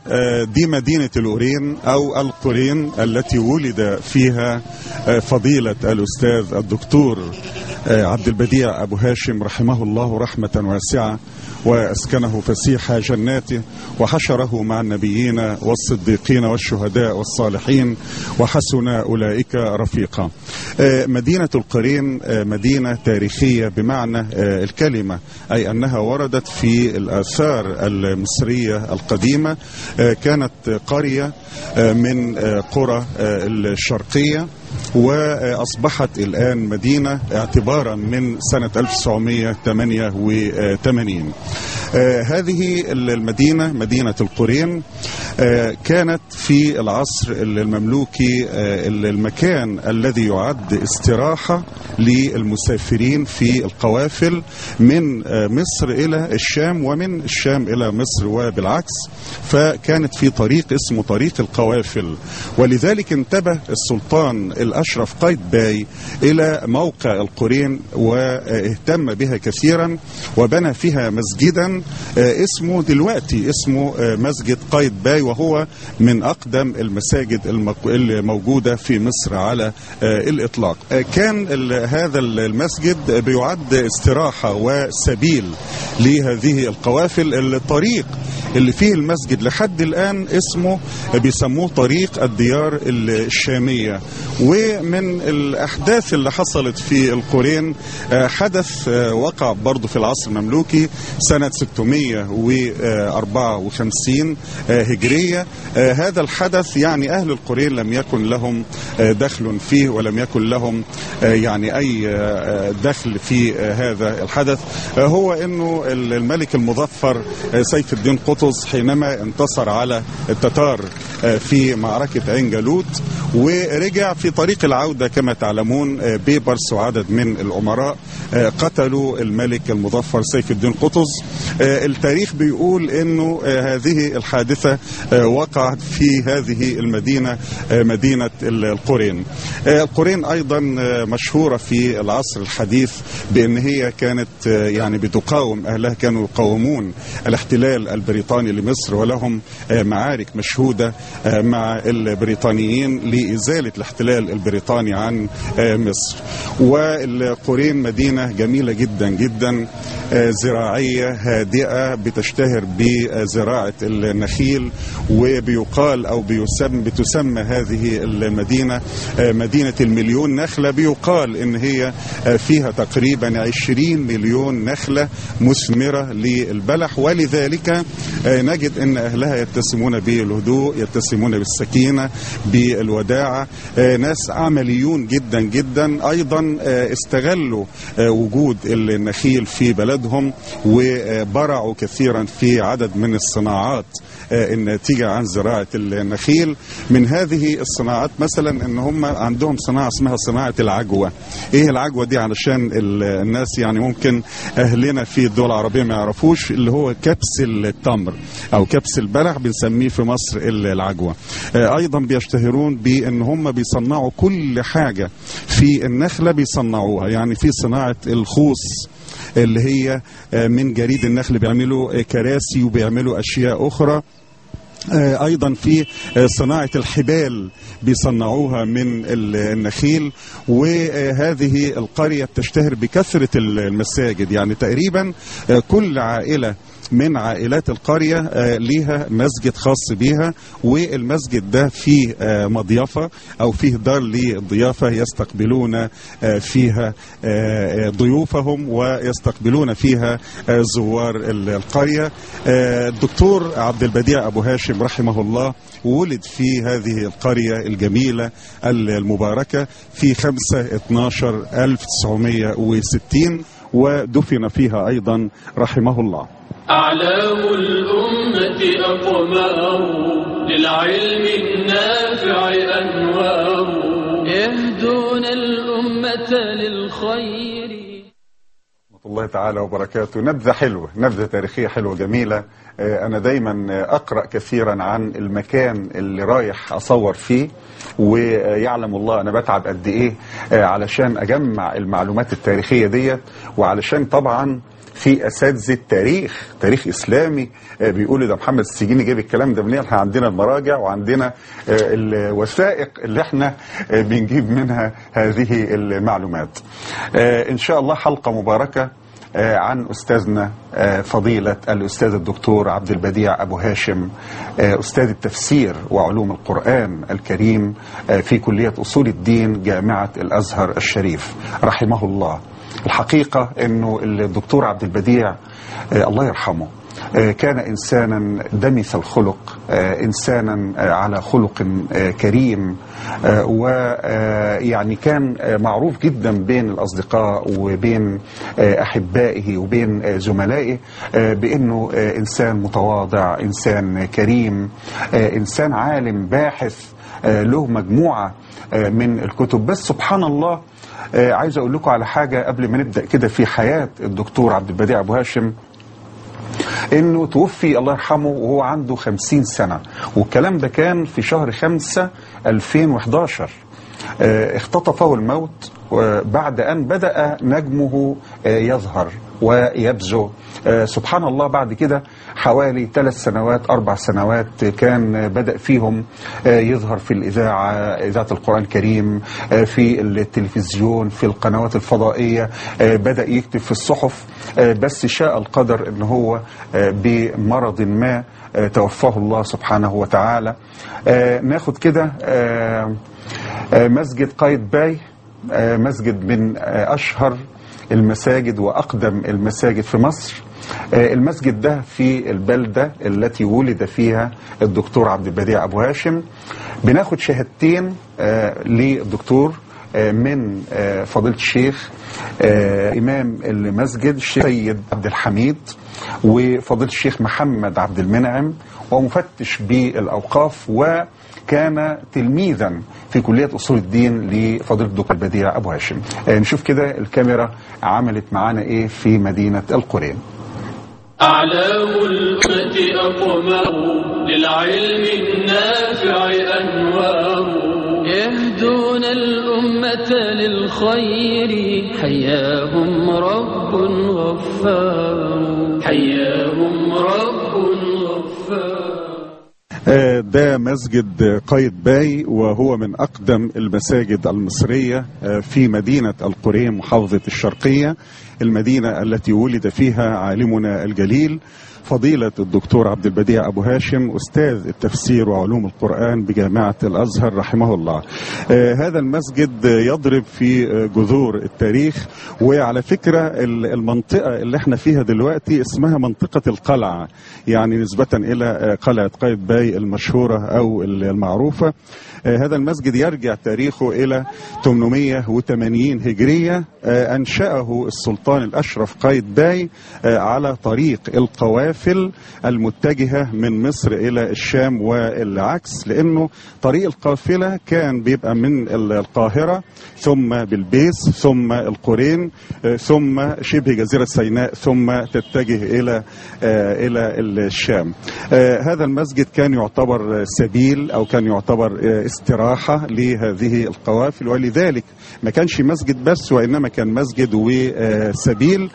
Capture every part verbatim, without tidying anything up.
دي مدينة القرين أو القرين التي ولد فيها فضيلة الأستاذ الدكتور عبد البديع أبو هاشم رحمه الله رحمة واسعة، وأسكنه فسيح جناته، وحشره مع النبيين والصديقين والشهداء والصالحين، وحسن أولئك رفيقا. مدينة القرين مدينة تاريخية بمعنى الكلمة، أي أنها وردت في الآثار المصرية القديمة. كانت قرية من قرى الشرقية، وأصبحت الآن مدينة اعتبارا من سنة ألف وتسعمائة وثمانية وثمانين. آه هذه المدينة مدينة القرين آه كانت في العصر المملوكي آه المكان الذي يعد استراحة للمسافرين في القوافل من آه مصر إلى الشام ومن الشام إلى مصر وبالعكس، فكانت في طريق اسمه طريق القوافل، ولذلك انتبه السلطان الأشرف قايتباي إلى موقع القرين واهتم بها كثيرا، وبنى فيها مسجدا اسمه دلوقتي اسمه مسجد قايتباي، وهو من أقدم المساجد الموجودة في مصر على الإطلاق. كان هذا المسجد بيعد استراحة وسبيل لهذه القوافل. الطريق اللي فيه المسجد لحد الآن اسمه بيسموه طريق الديار الشامية. ومن الأحداث اللي حصلت في القرين حدث وقع برضو في العصر المملوكي سنة ستمائة وأربعة وخمسين هجرية. هذا الحدث يعني أهل القرين لم يكن لهم دخل فيه، ولم يكن لهم يعني أي دخل في هذا الحدث. هو أنه الملك المظفر سيف الدين قطز حينما انتصر على التتار في معركة عين جالوت ورجع في طريق العودة كما تعلمون بيبرس وعدد من الأمراء قتلوا الملك المظفر سيف الدين قطز. التاريخ بيقول انه هذه الحادثة وقعت في هذه المدينة مدينة القرين. القرين ايضا مشهورة في العصر الحديث بان هي كانت يعني بتقاوم، اهلها كانوا يقاومون الاحتلال البريطاني لمصر، ولهم معارك مشهودة مع البريطانيين لإزالة الاحتلال البريطاني عن مصر. والقرين مدينة جميلة جدا جدا، زراعية هادئة بتشتهر بزراعة النخيل، وبيقال أو بيسمى بتسمى هذه المدينة مدينة المليون نخلة. بيقال إن هي فيها تقريبا عشرين مليون نخلة مثمرة للبلح، ولذلك نجد أن أهلها يتسمون بالهدوء، يتسمون بالسكينة، بالوداعة، ناس عمليون جدا جدا. أيضا استغلوا وجود النخيل في بلدهم وبرعوا كثيرا في عدد من الصناعات الناتجة عن زراعة النخيل. من هذه الصناعات مثلا ان هم عندهم صناعة اسمها صناعة العجوة. ايه العجوة دي؟ علشان الناس يعني ممكن اهلنا في الدول العربية ما يعرفوش، اللي هو كبس التمر او كبس البلح بنسميه في مصر العجوة. ايضا بيشتهرون بان هم بيصنعوا كل حاجة في النخلة بيصنعوها، يعني في صناعة الخوص اللي هي من جريد النخل بيعملوا كراسي وبيعملوا اشياء اخرى. ايضا في صناعة الحبال بيصنعوها من النخيل. وهذه القرية بتشتهر بكثرة المساجد، يعني تقريبا كل عائلة من عائلات القرية ليها مسجد خاص بيها، والمسجد ده فيه مضيفة أو فيه دار للضيافة يستقبلون فيها ضيوفهم ويستقبلون فيها زوار القرية. الدكتور عبد البديع أبو هاشم رحمه الله ولد في هذه القرية الجميلة المباركة في خمسة اتناشر ألف وتسعمائة وستين، ودفن فيها أيضا رحمه الله. أعلام الأمة أقمار للعلم النافع أنوار يهدون الأمة للخير. ورحمة الله تعالى وبركاته. نبذة حلوة، نبذة تاريخية حلوة جميلة. أنا دايما أقرأ كثيرا عن المكان اللي رايح أصور فيه، ويعلم الله أنا بتعب قد إيه علشان أجمع المعلومات التاريخية ديت، وعلشان طبعا في اساتذه تاريخ تاريخ اسلامي بيقولوا ده محمد السجيني جايب الكلام ده منين. احنا عندنا المراجع وعندنا الوثائق اللي احنا بنجيب منها هذه المعلومات. ان شاء الله حلقه مباركه عن أستاذنا فضيلة الأستاذ الدكتور عبد البديع أبو هاشم، أستاذ التفسير وعلوم القرآن الكريم في كلية أصول الدين جامعة الأزهر الشريف رحمه الله. الحقيقة أنه الدكتور عبد البديع الله يرحمه كان إنسانا دمث الخلق، إنسانا على خلق كريم، ويعني كان معروف جدا بين الأصدقاء وبين أحبائه وبين زملائه بأنه إنسان متواضع، إنسان كريم، إنسان عالم باحث له مجموعة من الكتب. بس سبحان الله عايز أقول لكم على حاجة قبل ما نبدأ كده في حياة الدكتور عبد البديع أبو هاشم، انه توفي الله يرحمه وهو عنده خمسين سنة، والكلام ده كان في شهر خمسة ألفين وإحداشر. اه اختطفه الموت بعد ان بدأ نجمه اه يظهر ويبزغ. اه سبحان الله بعد كده حوالي ثلاث سنوات أربع سنوات كان بدأ فيهم اه يظهر في الإذاعة، إذاعة القرآن الكريم، اه في التلفزيون، في القنوات الفضائية، اه بدأ يكتب في الصحف. اه بس شاء القدر ان هو اه بمرض ما اه توفاه الله سبحانه وتعالى. اه ناخد كده اه اه مسجد قايتباي، اه مسجد من اه أشهر المساجد وأقدم المساجد في مصر. المسجد ده في البلدة التي ولد فيها الدكتور عبد البديع أبو هاشم. بناخد شهادتين للدكتور من فضيلة الشيخ إمام المسجد الشيخ سيد عبد الحميد، وفضيلة الشيخ محمد عبد المنعم، ومفتش بالأوقاف، وكان تلميذا في كلية أصول الدين لفضيلة الدكتور البديع أبو هاشم. نشوف كده الكاميرا عملت معانا إيه في مدينة القرين. أعلام الأمة أقمار، للعلم النافع أنوار، يهدون الأمة للخير، حياهم رب غفار، حياهم رب غفار. ده مسجد قايتباي، وهو من أقدم المساجد المصرية في مدينة القرين محافظة الشرقية، المدينة التي ولد فيها عالمنا الجليل فضيلة الدكتور عبد البديع أبو هاشم، أستاذ التفسير وعلوم القرآن بجامعة الأزهر رحمه الله. آه هذا المسجد يضرب في جذور التاريخ. وعلى فكرة المنطقة اللي احنا فيها دلوقتي اسمها منطقة القلعة، يعني نسبة إلى قلعة قايتباي المشهورة أو المعروفة. آه هذا المسجد يرجع تاريخه إلى ثمانمائة وثمانين هجرية. آه أنشأه السلطان الأشرف قايتباي آه على طريق القوافل المتجهة من مصر إلى الشام والعكس، لأنه طريق القافلة كان بيبقى من القاهرة ثم بلبيس ثم القرين ثم شبه جزيرة سيناء ثم تتجه إلى إلى الشام. هذا المسجد كان يعتبر سبيل أو كان يعتبر استراحة لهذه القوافل، ولذلك ما كانش مسجد بس وإنما كان مسجد وسبيل.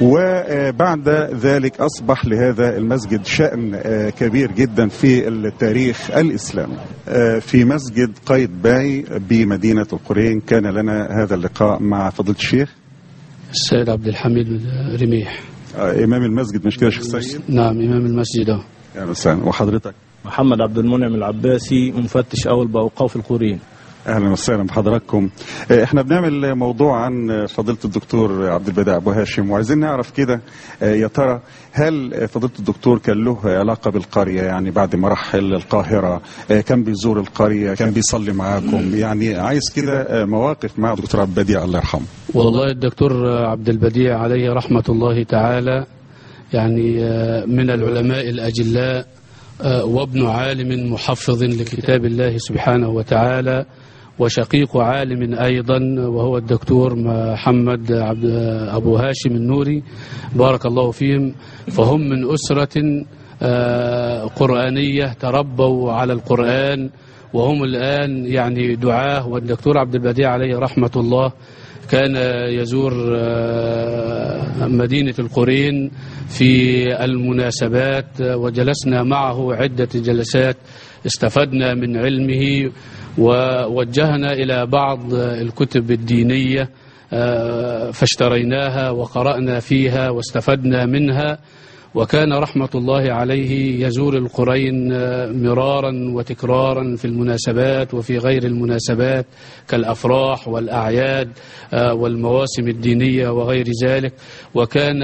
وبعد ذلك أصبح لهذا المسجد شأن كبير جدا في التاريخ الإسلامي. في مسجد قايتباي بمدينة القرين كان لنا هذا اللقاء مع فضيلة الشيخ السيد عبد الحميد رميح، إمام المسجد. مش كده شيخ سيد؟ نعم إمام المسجد. يا مساء. وحضرتك؟ محمد عبد المنعم العباسي، مفتش أول بأوقاف القرين. اهلا وسهلا بحضراتكم. احنا بنعمل موضوع عن فضيلة الدكتور عبد البديع ابو هاشم، وعايزين نعرف كده يا ترى هل فضيلة الدكتور كان له علاقة بالقرية؟ يعني بعد ما راح القاهرة كان بيزور القرية، كان بيصلي معاكم؟ يعني عايز كده مواقف مع الدكتور عبد البديع الله يرحمه. والله الدكتور عبد البديع عليه رحمة الله تعالى يعني من العلماء الأجلاء، وابن عالم محفظ لكتاب الله سبحانه وتعالى، وشقيق عالم أيضا وهو الدكتور محمد عبد أبو هاشم النوري بارك الله فيهم. فهم من أسرة قرآنية تربوا على القرآن، وهم الآن يعني دعاه. والدكتور عبد البديع عليه رحمة الله كان يزور مدينة القرين في المناسبات، وجلسنا معه عدة جلسات استفدنا من علمه، ووجهنا إلى بعض الكتب الدينية فاشتريناها وقرأنا فيها واستفدنا منها. وكان رحمة الله عليه يزور القرين مرارا وتكرارا في المناسبات وفي غير المناسبات كالأفراح والأعياد والمواسم الدينية وغير ذلك، وكان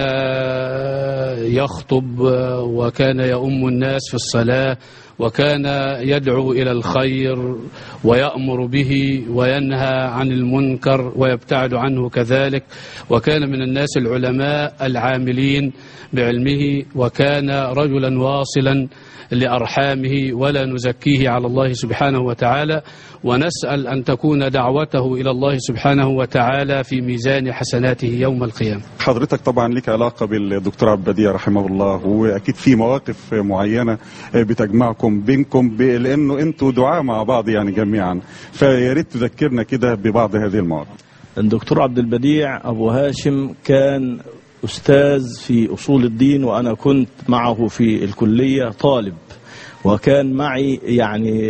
يخطب وكان يؤم الناس في الصلاة، وكان يدعو إلى الخير ويأمر به وينهى عن المنكر ويبتعد عنه كذلك، وكان من الناس العلماء العاملين بعلمه، وكان رجلا واصلا لأرحامه ولا نزكيه على الله سبحانه وتعالى، ونسأل أن تكون دعوته إلى الله سبحانه وتعالى في ميزان حسناته يوم القيامة. حضرتك طبعا لك علاقة بالدكتور عبد البديع رحمه الله، وأكيد في مواقف معينة بتجمعكم بينكم لأنه أنتوا دعاء مع بعض يعني جميعا، فيا ريت تذكرنا كده ببعض هذه المواقف. الدكتور عبد البديع أبو هاشم كان أستاذ في أصول الدين، وأنا كنت معه في الكلية طالب، وكان معي يعني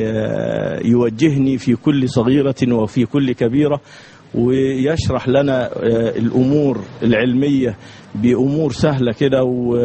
يوجهني في كل صغيرة وفي كل كبيرة، ويشرح لنا الأمور العلمية بأمور سهلة كده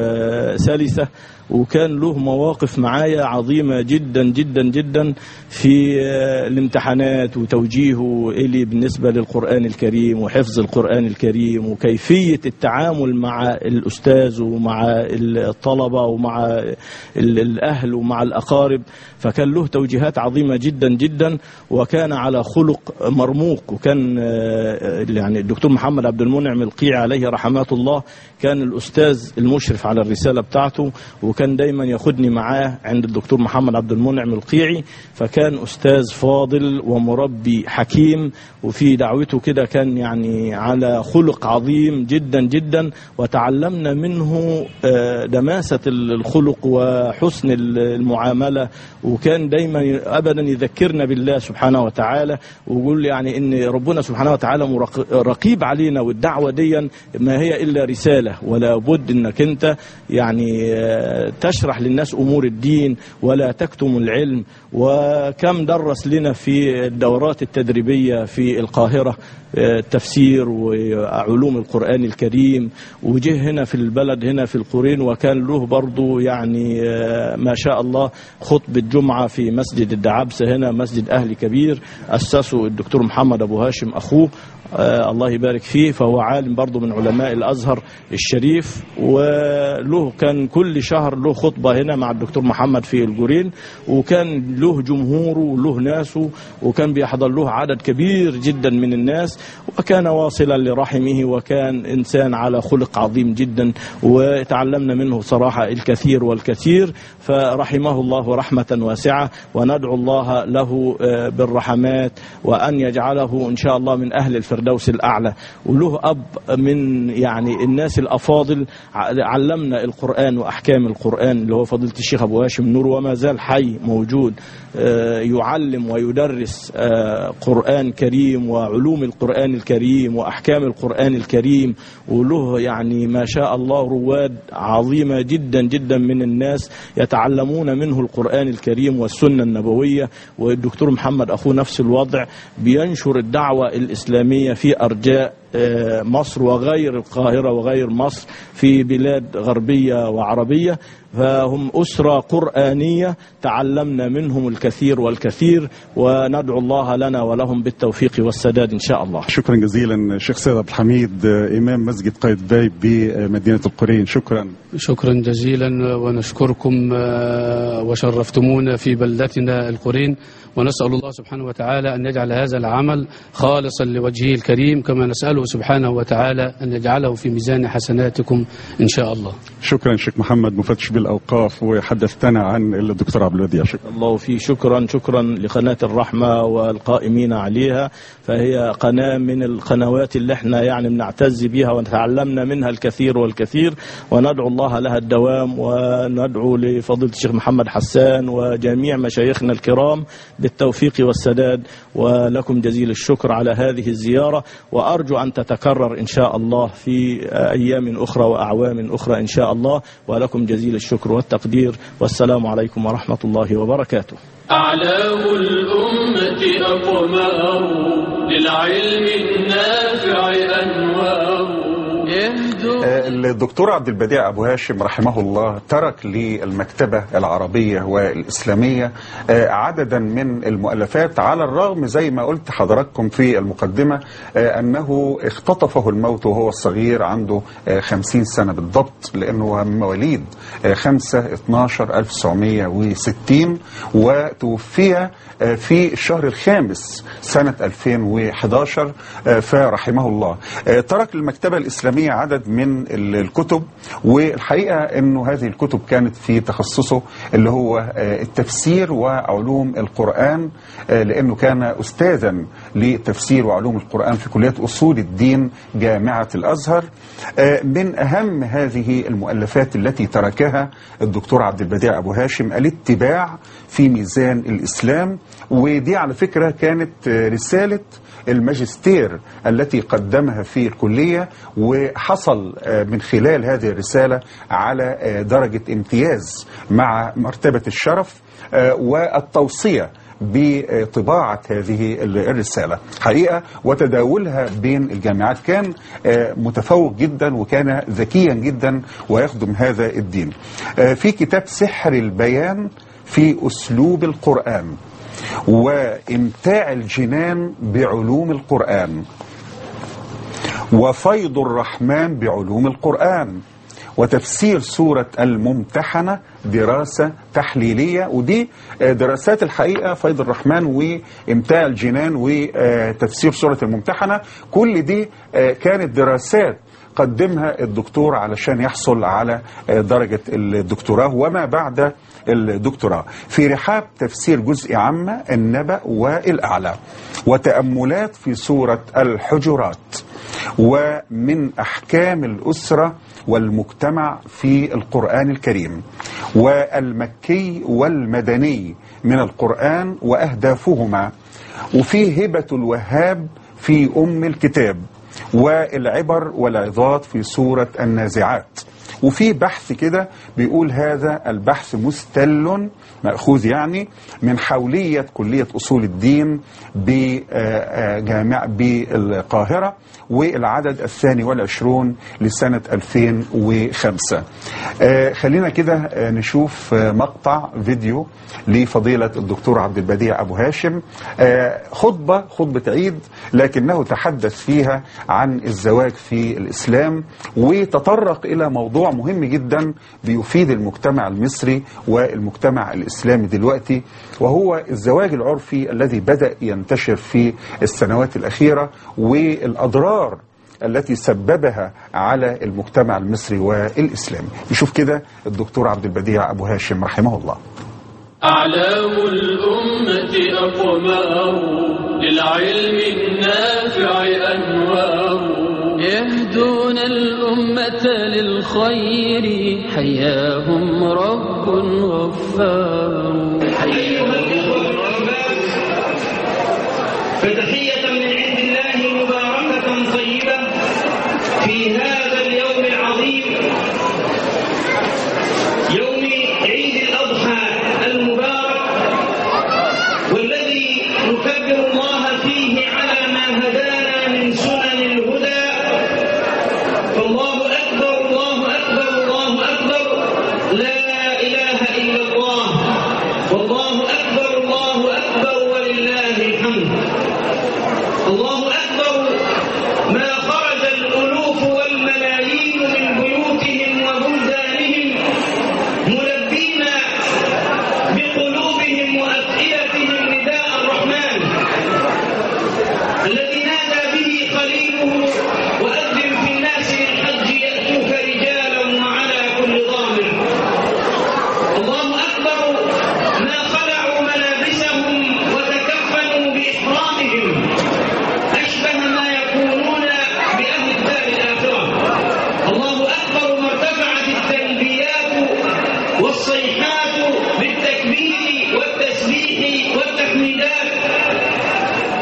وسلسة، وكان له مواقف معايا عظيمة جدا جدا جدا في الامتحانات وتوجيهه إلي بالنسبة للقرآن الكريم وحفظ القرآن الكريم وكيفية التعامل مع الأستاذ ومع الطلبة ومع الأهل ومع الأقارب. فكان له توجيهات عظيمة جدا جدا، وكان على خلق مرموق. وكان يعني الدكتور محمد عبد المنعم القيعي عليه رحمة الله كان الأستاذ المشرف على الرسالة بتاعته، وكان دايما ياخدني معاه عند الدكتور محمد عبد المنعم القيعي. فكان أستاذ فاضل ومربي حكيم، وفي دعوته كده كان يعني على خلق عظيم جدا جدا، وتعلمنا منه دماسة الخلق وحسن المعاملة. وكان دايما أبدا يذكرنا بالله سبحانه وتعالى، ويقول يعني إن ربنا سبحانه وتعالى رقيب علينا، والدعوة دي ما هي إلا رسالة، ولا بد إنك أنت يعني تشرح للناس أمور الدين ولا تكتم العلم. وكم درس لنا في الدورات التدريبية في القاهرة التفسير وعلوم القرآن الكريم، وجه هنا في البلد هنا في القرين، وكان له برضو يعني ما شاء الله خطبة جمعة في مسجد الدعابسة هنا، مسجد أهل كبير أسسه الدكتور محمد أبو هاشم أخوه آه الله يبارك فيه، فهو عالم برضو من علماء الأزهر الشريف، وله كان كل شهر له خطبة هنا مع الدكتور محمد في الجورين، وكان له جمهوره وله ناسه، وكان بيحضر له عدد كبير جدا من الناس، وكان واصلا لرحمه، وكان إنسان على خلق عظيم جدا، وتعلمنا منه صراحة الكثير والكثير، فرحمه الله رحمة واسعة، وندعو الله له بالرحمات، وأن يجعله إن شاء الله من أهل الفردوس الأعلى. وله أب من يعني الناس الأفاضل، علمنا القرآن وأحكام القرآن اللي هو فضيلة الشيخ أبو هاشم نور، وما زال حي موجود يعلم ويدرس قرآن كريم وعلوم القرآن الكريم وأحكام القرآن الكريم، وله يعني ما شاء الله رواد عظيمة جدا جدا من الناس يتعلمون منه القرآن الكريم والسنة النبوية. والدكتور محمد أخوه نفس الوضع، بينشر الدعوة الإسلامية في أرجاء مصر وغير القاهرة وغير مصر، في بلاد غربية وعربية، فهم أسرة قرآنية تعلمنا منهم الكثير والكثير، وندعو الله لنا ولهم بالتوفيق والسداد إن شاء الله. شكرا جزيلا شيخ سيد عبد الحميد إمام مسجد قايتباي بمدينة القرين. شكرا شكرا جزيلا، ونشكركم وشرفتمونا في بلدتنا القرين، ونسأل الله سبحانه وتعالى أن يجعل هذا العمل خالصا لوجهه الكريم، كما نسأله سبحانه وتعالى أن يجعله في ميزان حسناتكم إن شاء الله. شكرا شيخ محمد مفتش الأوقاف وحدثتنا عن الدكتور عبد البديع. شكرا الله فيه. شكرا شكرا لقناة الرحمة والقائمين عليها، فهي قناة من القنوات اللي احنا يعني بنعتز بها ونتعلمنا منها الكثير والكثير، وندعو الله لها الدوام، وندعو لفضيلة الشيخ محمد حسان وجميع مشايخنا الكرام بالتوفيق والسداد. ولكم جزيل الشكر على هذه الزيارة، وأرجو أن تتكرر إن شاء الله في أيام أخرى وأعوام أخرى إن شاء الله. ولكم جزيل الشكر والتقدير، والسلام عليكم ورحمة الله وبركاته. أعلام الأمة أقمار، للعلم النافع أنوار. الدكتور عبد البديع أبو هاشم رحمه الله ترك للمكتبة العربية والإسلامية عددا من المؤلفات، على الرغم زي ما قلت حضراتكم في المقدمة أنه اختطفه الموت وهو صغير عنده خمسين سنة بالضبط، لأنه مواليد خمسة اتناشر ألف وتسعمائة وستين وتوفي في الشهر الخامس سنة ألفين وأحد عشر فرحمه الله. ترك المكتبة الإسلامية عدد من الكتب، والحقيقة أنه هذه الكتب كانت في تخصصه اللي هو التفسير وعلوم القرآن، لأنه كان أستاذا لتفسير وعلوم القرآن في كلية أصول الدين جامعة الأزهر. من أهم هذه المؤلفات التي تركها الدكتور عبد البديع أبو هاشم الاتباع في ميزان الإسلام، ودي على فكرة كانت رسالة الماجستير التي قدمها في الكلية، وحصل من خلال هذه الرسالة على درجة امتياز مع مرتبة الشرف والتوصية بطباعة هذه الرسالة حقيقة وتداولها بين الجامعات. كان متفوق جدا وكان ذكيا جدا ويخدم هذا الدين. في كتاب سحر البيان في أسلوب القرآن، وإمتاع الجنان بعلوم القرآن، وفيض الرحمن بعلوم القرآن، وتفسير سورة الممتحنة دراسة تحليلية. ودي دراسات الحقيقة فيض الرحمن وإمتاع الجنان وتفسير سورة الممتحنة، كل دي كانت دراسات قدمها الدكتور علشان يحصل على درجة الدكتوراه وما بعد الدكتوراه، في رحاب تفسير جزء عامة النبأ والأعلى، وتأملات في سورة الحجرات، ومن أحكام الأسرة والمجتمع في القرآن الكريم، والمكي والمدني من القرآن وأهدافهما، وفي هبة الوهاب في أم الكتاب، والعبر والعظات في سورة النازعات. وفي بحث كده بيقول هذا البحث مستل مأخوذ يعني من حولية كلية أصول الدين بجامعة بالقاهرة، والعدد الثاني والعشرون لسنة ألفين وخمسة. خلينا كده نشوف مقطع فيديو لفضيلة الدكتور عبد البديع أبو هاشم، خطبة خطبة عيد لكنه تحدث فيها عن الزواج في الإسلام، وتطرق إلى موضوع مهم جدا بيفيد المجتمع المصري والمجتمع الإسلامي دلوقتي، وهو الزواج العرفي الذي بدأ ينتشر في السنوات الأخيرة والأضرار التي سببها على المجتمع المصري والإسلامي. نشوف كده الدكتور عبد البديع أبو هاشم رحمه الله. أعلام الأمة أقمار، للعلم النافع أنوار، يهدون الأمة للخير، حياهم رب غفار. أيها الإخوة الأحباب، فتحية من عند الله مباركة طيبة في هذا اليوم العظيم، يوم عيد الأضحى المبارك، والذي نكبر الله فيه على ما هدانا من سنن الهدى. فالله أكبر الله أكبر الله أكبر، لا إله إلا الله.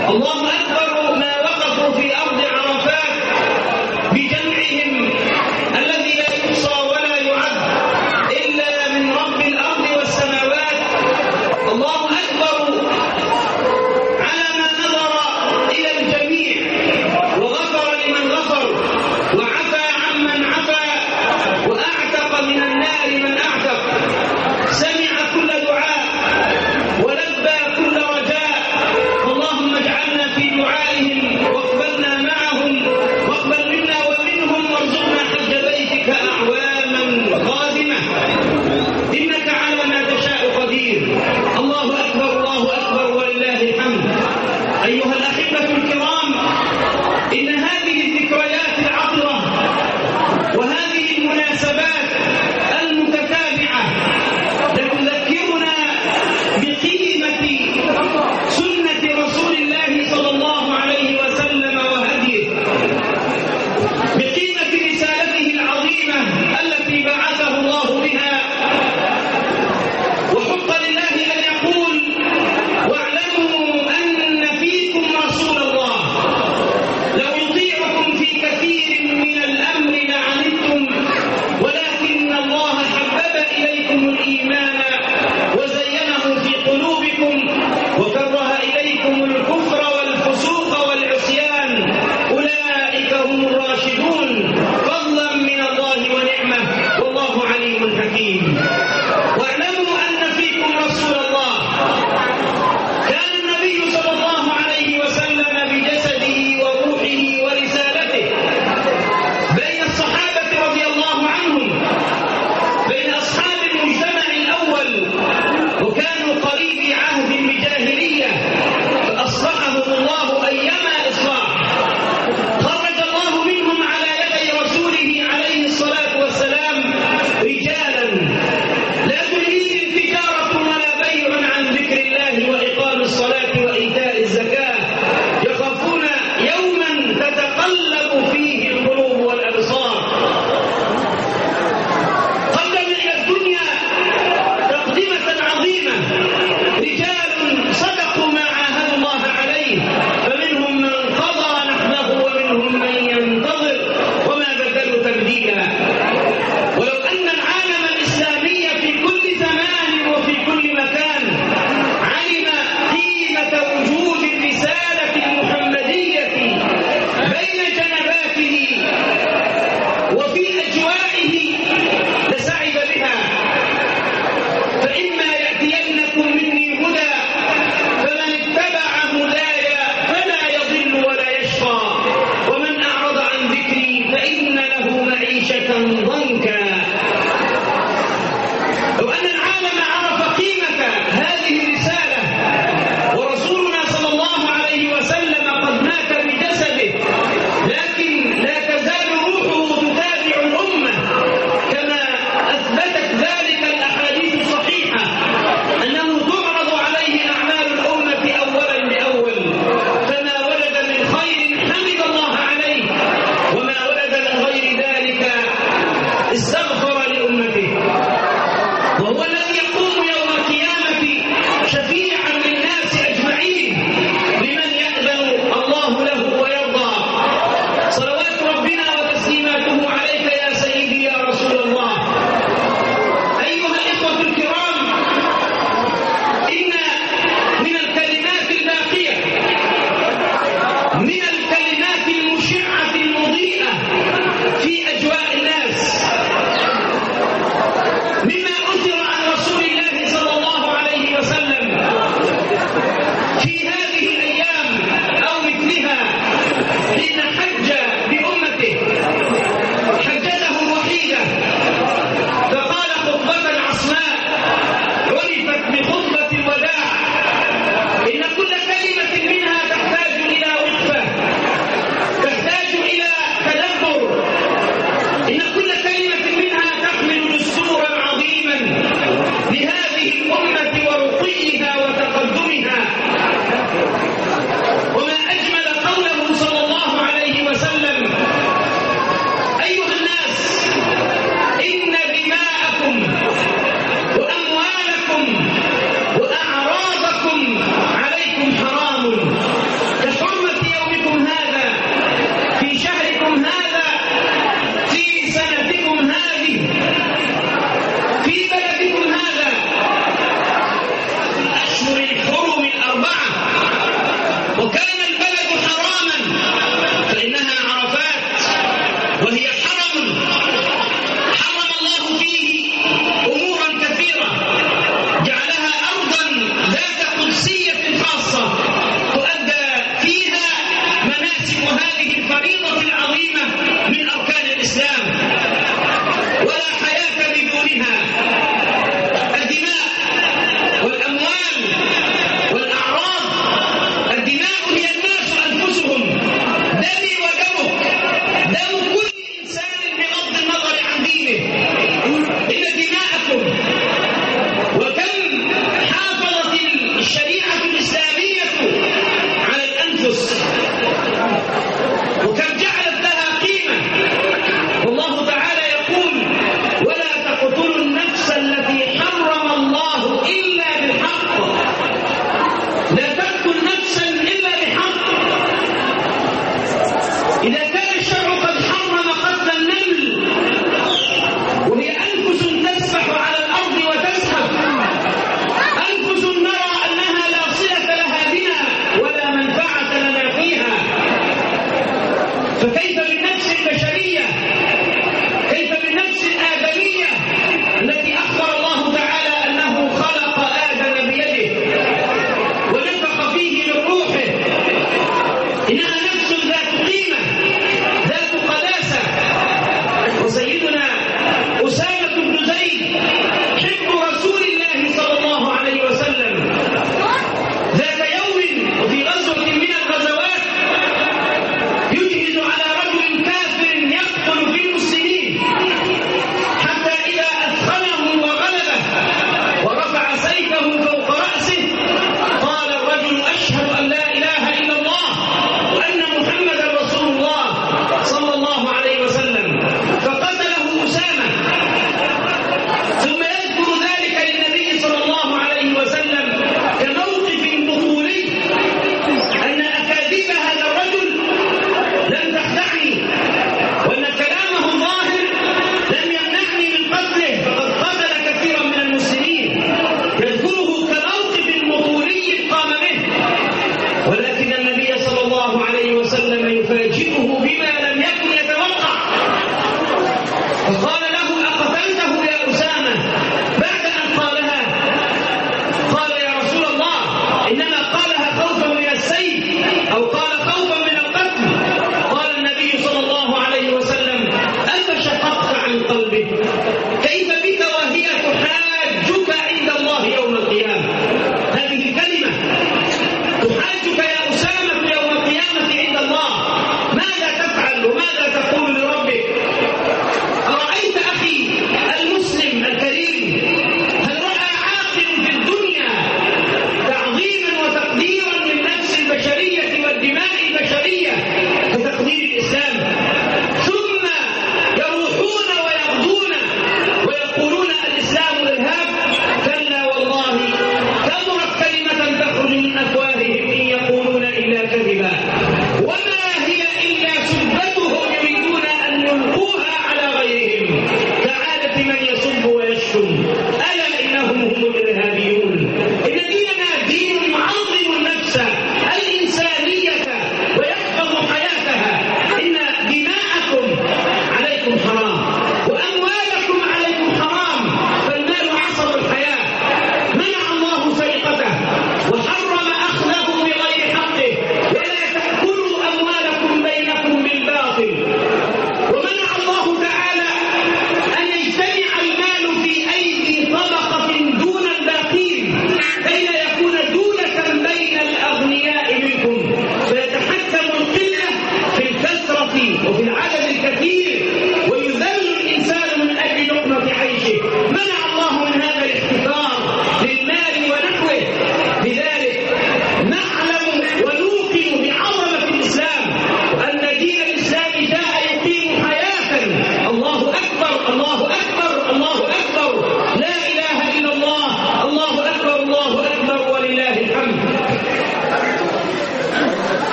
الله أكبر ما وقفوا في أرض عرفات بجمعهم الذي لا يحصى ولا يعد إلا من رب الأرض والسماوات. الله أكبر على ما نظر إلى الجميع وغفر لمن غفر وعفى عمن عفى وأعتق من النار من أعتق، سمع كل دعاء ولبى كل رجاء. اللهم اجعلنا في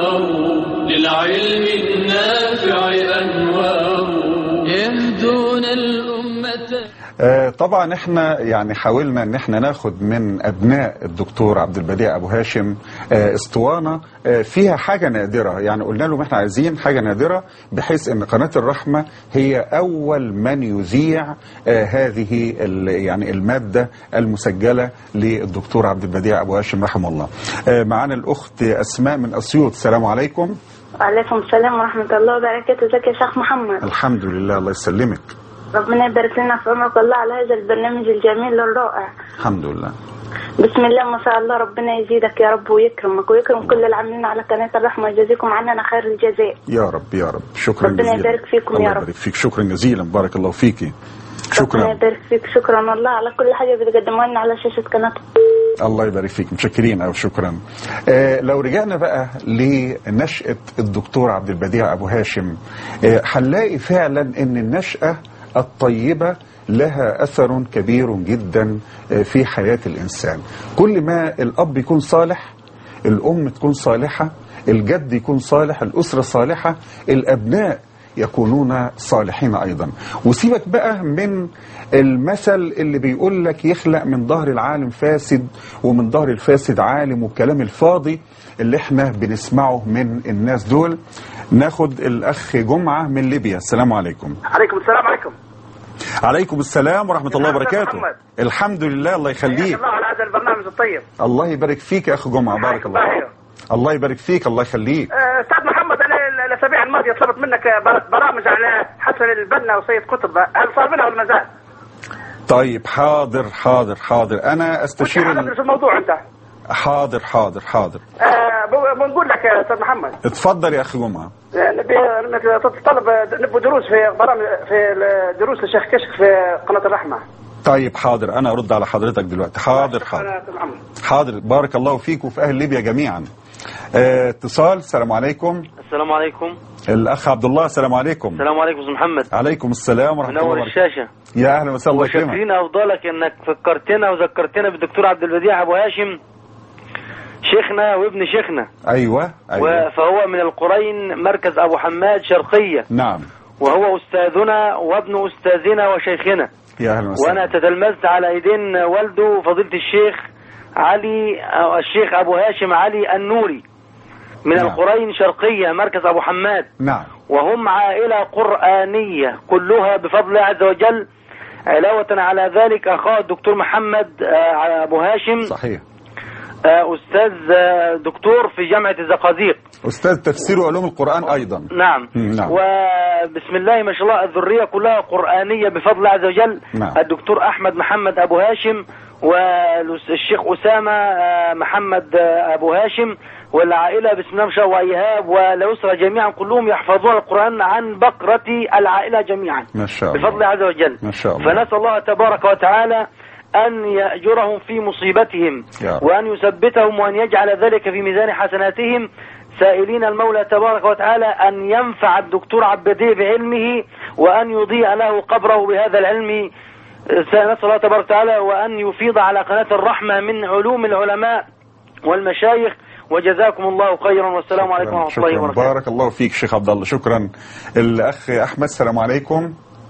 أنوار للعلم النافع أنوار يهدون الأمة. آه طبعا احنا يعني حاولنا ان احنا ناخد من ابناء الدكتور عبد البديع ابو هاشم آه اسطوانه آه فيها حاجه نادره، يعني قلنا لهم احنا عايزين حاجه نادره بحيث ان قناه الرحمه هي اول من يذيع آه هذه يعني الماده المسجله للدكتور عبد البديع ابو هاشم رحمه الله. آه معانا الاخت اسماء من اسيوط. السلام عليكم. وعليكم السلام ورحمه الله وبركاته. ازيك يا شيخ محمد؟ الحمد لله، الله يسلمك. ربنا يبارك لنا في عمرك الله على هذا البرنامج الجميل الرائع. الحمد لله. بسم الله ما شاء الله، ربنا يزيدك يا رب ويكرمك ويكرم كل العاملين على قناة الرحمة ويجازيكم عننا خير الجزاء يا رب يا رب. شكرا ربنا جزيلا. ربنا يبارك فيكم الله يا رب. يبارك فيك. شكرا جزيلا. بارك الله فيكي. شكرا. ربنا يبارك فيك. شكرا والله على كل حاجة بتقدموها لنا على شاشة قناة. الله يبارك فيك. متشكرين أو شكرا. آه لو رجعنا بقى لنشأة الدكتور عبد البديع أبو هاشم آه هنلاقي فعلا ان النشأة الطيبة لها أثر كبير جدا في حياة الإنسان. كل ما الأب يكون صالح، الأم تكون صالحة، الجد يكون صالح، الأسرة صالحة، الأبناء يكونون صالحين أيضا. وسيبك بقى من المثل اللي بيقول لك يخلق من ظهر العالم فاسد ومن ظهر الفاسد عالم والكلام الفاضي اللي احنا بنسمعه من الناس دول. ناخد الأخ جمعة من ليبيا. السلام عليكم. عليكم السلام. عليكم عليكم السلام ورحمة الله وبركاته. الحمم لله. الله يخليك. الله على هذا البرنامج الطيب. الله يبارك فيك يا أخ جمعة. بارك الله فيك. الله يبارك فيك. الله يخليك. أستاذ محمد، أنا الأسابيع الماضية طلبت منك برامج على حسن البنا وسيد قطب، هل صار منها ولا ما زال؟ طيب حاضر حاضر حاضر. أنا أستشير ال... في الموضوع أنت. حاضر حاضر حاضر. أه بنقول لك يا أستاذ محمد. اتفضل يا أخ جمعة. نبي انك تطلب نبي دروس في برامج في دروس للشيخ كشك في قناة الرحمة. طيب حاضر، أنا أرد على حضرتك دلوقتي. حاضر حاضر حاضر. بارك الله فيك وفي أهل ليبيا جميعا. اه اتصال. السلام عليكم. السلام عليكم. الأخ عبد الله. السلام عليكم. السلام عليكم أستاذ محمد. عليكم السلام ورحمة الله وبركاته. منور الشاشة. يا أهلا وسهلا. وشاكرين أفضلك إنك فكرتنا وذكرتنا بالدكتور عبد البديع أبو هاشم، شيخنا وابن شيخنا. أيوة أيوة. فهو من القرين مركز أبو حماد شرقية. نعم. وهو أستاذنا وابن أستاذنا وشيخنا. يا أهلا وسهلا. وأنا تتلمذت على أيدين والده فضيلة الشيخ علي الشيخ أبو هاشم علي النوري من نعم. القرين شرقية مركز أبو حماد. نعم. وهم عائلة قرآنية كلها بفضل الله عز وجل. علاوة على ذلك أخاه الدكتور محمد أبو هاشم. صحيح. أستاذ دكتور في جامعة الزقازيق، أستاذ تفسير وعلوم القرآن أيضا. نعم. نعم. وبسم الله ما شاء الله الذرية كلها قرآنية بفضل الله عز وجل. نعم. الدكتور أحمد محمد أبو هاشم والشيخ أسامة محمد أبو هاشم والعائلة بسم الله ما شاء الله وإيهاب والأسرة جميعا كلهم يحفظون القرآن عن بقرة العائلة جميعا ما شاء الله بفضل الله عز وجل. ما شاء الله. فنسأل الله تبارك وتعالى أن يأجرهم في مصيبتهم وأن يثبتهم وأن يجعل ذلك في ميزان حسناتهم، سائلين المولى تبارك وتعالى أن ينفع الدكتور عبد البديع بعلمه وأن يضيء له قبره بهذا العلم. نسأل الله تبارك وتعالى وأن يفيض على قناة الرحمة من علوم العلماء والمشايخ. وجزاكم الله خيرا والسلام عليكم ورحمة الله وبركاته. بارك الله فيك شيخ عبد الله. شكرا. الأخ أحمد. السلام عليكم.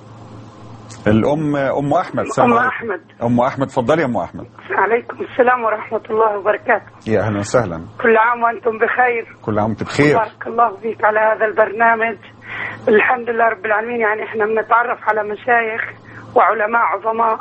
الأم أم أحمد. أم أحمد. أم أحمد اتفضلي يا أم أحمد. عليكم السلام ورحمة الله وبركاته. يا أهلا وسهلا. كل عام وأنتم بخير. كل عام وأنتم بخير. بارك الله فيك على هذا البرنامج. الحمد لله رب العالمين. يعني احنا بنتعرف على مشايخ وعلماء عظماء،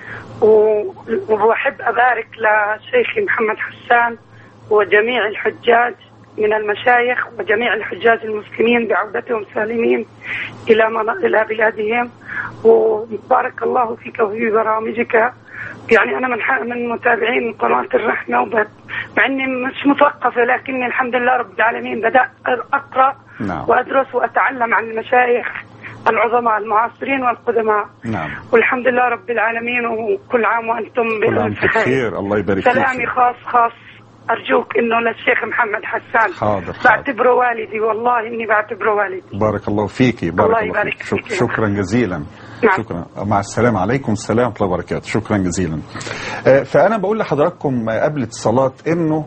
وبحب أبارك لشيخي محمد حسان وجميع الحجاج من المشايخ وجميع الحجاج المسلمين بعودتهم سالمين إلى إلى بلادهم. وبارك الله فيك وفي برامجك. يعني أنا من من متابعين قناة الرحمة، مع إني مش مثقفة لكني الحمد لله رب العالمين بدأت أقرأ نعم. وأدرس وأتعلم عن المشايخ العظماء المعاصرين والقدماء. نعم. والحمد لله رب العالمين. وكل عام وأنتم بخير. الله يبارك فيك. سلامي خاص خاص أرجوك إنه للشيخ محمد حسان. حاضر. بعتبره والدي، والله إني بعتبره والدي. بارك الله فيكي. بارك الله, الله فيك. فيك. شكرا جزيلا. نعم. شكرا. مع السلامة. عليكم السلام ورحمة الله وبركاته. شكرا جزيلا. فأنا بقول لحضراتكم قبل الصلاة إنه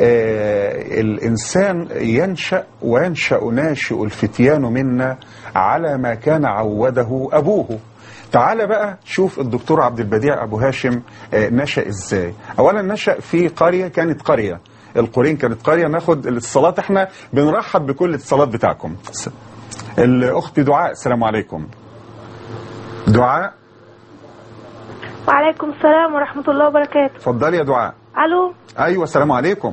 الإنسان ينشأ وينشأ ناشئ الفتيان منا على ما كان عوده أبوه. تعال بقى شوف الدكتور عبد البديع أبو هاشم نشأ إزاي. أولا نشأ في قرية كانت قرية القرين كانت قرية. ناخد الاتصالات. احنا بنرحب بكل الاتصالات بتاعكم. الأخت دعاء، السلام عليكم. دعاء. وعليكم السلام ورحمة الله وبركاته. اتفضلي يا دعاء. ألو. أيوة السلام عليكم.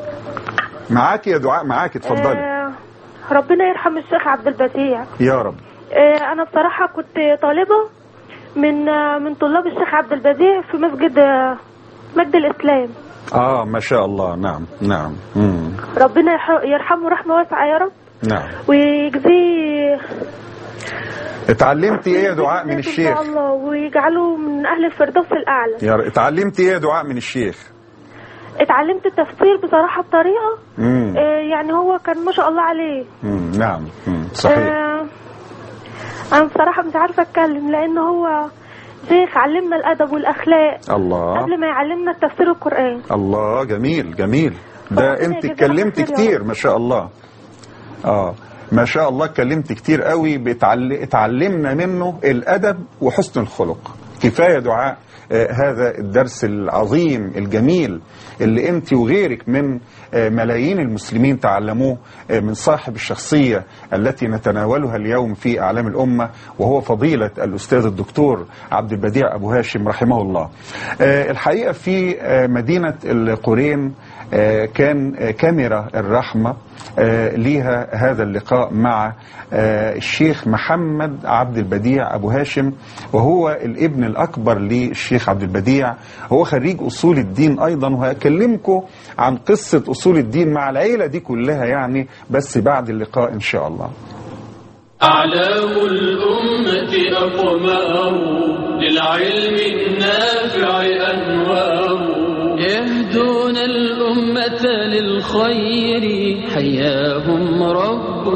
معاك يا دعاء، معاك، اتفضلي. آه ربنا يرحم الشيخ عبد البديع يا رب. آه أنا بصراحة كنت طالبة من آه من طلاب الشيخ عبد البديع في مسجد آه مجد الإسلام. آه ما شاء الله. نعم نعم. مم. ربنا يرحمه رحمة واسعة يا رب. نعم. ويجزيه. اتعلمتي ايه يا دعاء من الشيخ؟ ان شاء الله، ويجعله من اهل الفردوس الاعلى. يا رب. اتعلمتي ايه يا دعاء من الشيخ؟ اتعلمت التفسير بصراحه بطريقه مم. آه يعني هو كان ما شاء الله عليه. مم. نعم. مم. صحيح. آه انا بصراحه مش عارفه اتكلم لان هو شيخ علمنا الادب والاخلاق. الله. قبل ما يعلمنا التفسير القران. الله. جميل جميل. ده انت اتكلمت كتير ما شاء الله. اه ما شاء الله اتكلمت كتير قوي. بتعل... اتعلمنا منه الادب وحسن الخلق. كفايه دعاء آه هذا الدرس العظيم الجميل اللي انت وغيرك من آه ملايين المسلمين تعلموه آه من صاحب الشخصيه التي نتناولها اليوم في اعلام الامه، وهو فضيله الاستاذ الدكتور عبد البديع ابو هاشم رحمه الله. آه الحقيقه في آه مدينه القرين آه كان آه كاميرا الرحمه آه ليها هذا اللقاء مع آه الشيخ محمد عبد البديع أبو هاشم، وهو الابن الأكبر للشيخ عبد البديع. هو خريج أصول الدين أيضا، وهكلمكم عن قصة أصول الدين مع العيلة دي كلها يعني، بس بعد اللقاء إن شاء الله. أعلام الأمة أقمار للعلم النافع أنوار يهدون الأمة للخير حياهم رب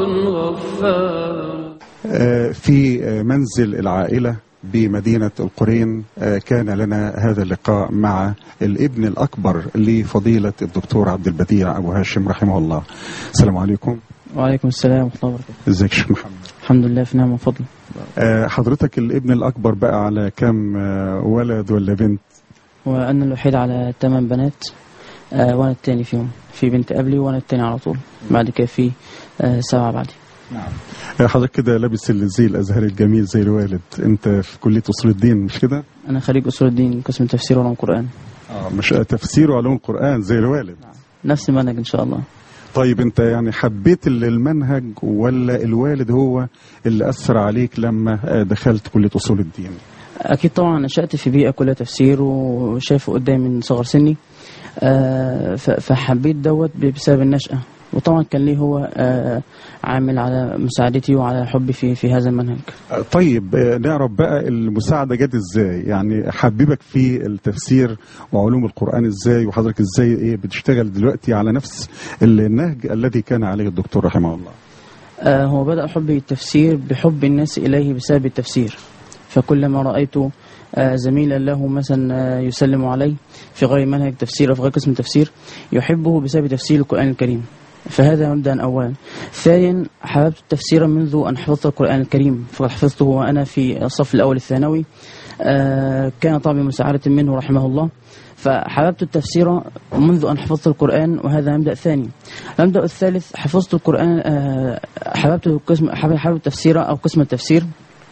غفار. في منزل العائلة بمدينة القرين كان لنا هذا اللقاء مع الابن الأكبر لفضيلة الدكتور عبد البديع أبو هاشم رحمه الله. السلام عليكم. وعليكم السلام ورحمة الله وبركاته. ازيك شيخ محمد؟ الحمد لله في نعمة وفضل. حضرتك الابن الأكبر بقى على كم ولد ولا بنت؟ وأنا الوحيد على ثمان بنات، آه وأنا الثاني فيهم. في بنت قبلي وأنا الثاني على طول، بعد كده في آه سبعة بعدي. نعم. حضرتك كده لابس الزي الأزهري الجميل زي الوالد. أنت في كلية أصول الدين مش كده؟ أنا خريج أصول الدين قسم تفسير وعلوم القرآن. آه مش تفسير وعلوم القرآن زي الوالد. نعم. نفس المنهج إن شاء الله. طيب أنت يعني حبيت المنهج ولا الوالد هو اللي أثر عليك لما دخلت كلية أصول الدين؟ أكيد طبعا نشأت في بيئة كلها تفسير وشايفه قدامي من صغر سني، آه فحبيت دوت بسبب النشأة، وطبعا كان ليه هو آه عامل على مساعدتي وعلى حبي في في هذا المنهج. طيب نعرف بقى المساعدة جت ازاي؟ يعني حببك في التفسير وعلوم القرآن ازاي، وحضرتك ازاي ايه بتشتغل دلوقتي على نفس النهج الذي كان عليه الدكتور رحمه الله؟ آه هو بدأ حبي التفسير بحب الناس إليه بسبب التفسير. فكلما رأيت زميلا له مثلا يسلم عليه في غير منهج تفسير أو في غير قسم تفسير يحبه بسبب تفسير القرآن الكريم، فهذا مبدأ أولا. ثانيا حببت التفسير منذ أن حفظت القرآن الكريم، فقد حفظته وأنا في الصف الأول الثانوي، كان طبعا بمساعدة منه رحمه الله. فحببت التفسير منذ أن حفظت القرآن، وهذا مبدأ ثاني. المبدأ الثالث حفظت القرآن، حببت القسم حببت التفسير أو قسم التفسير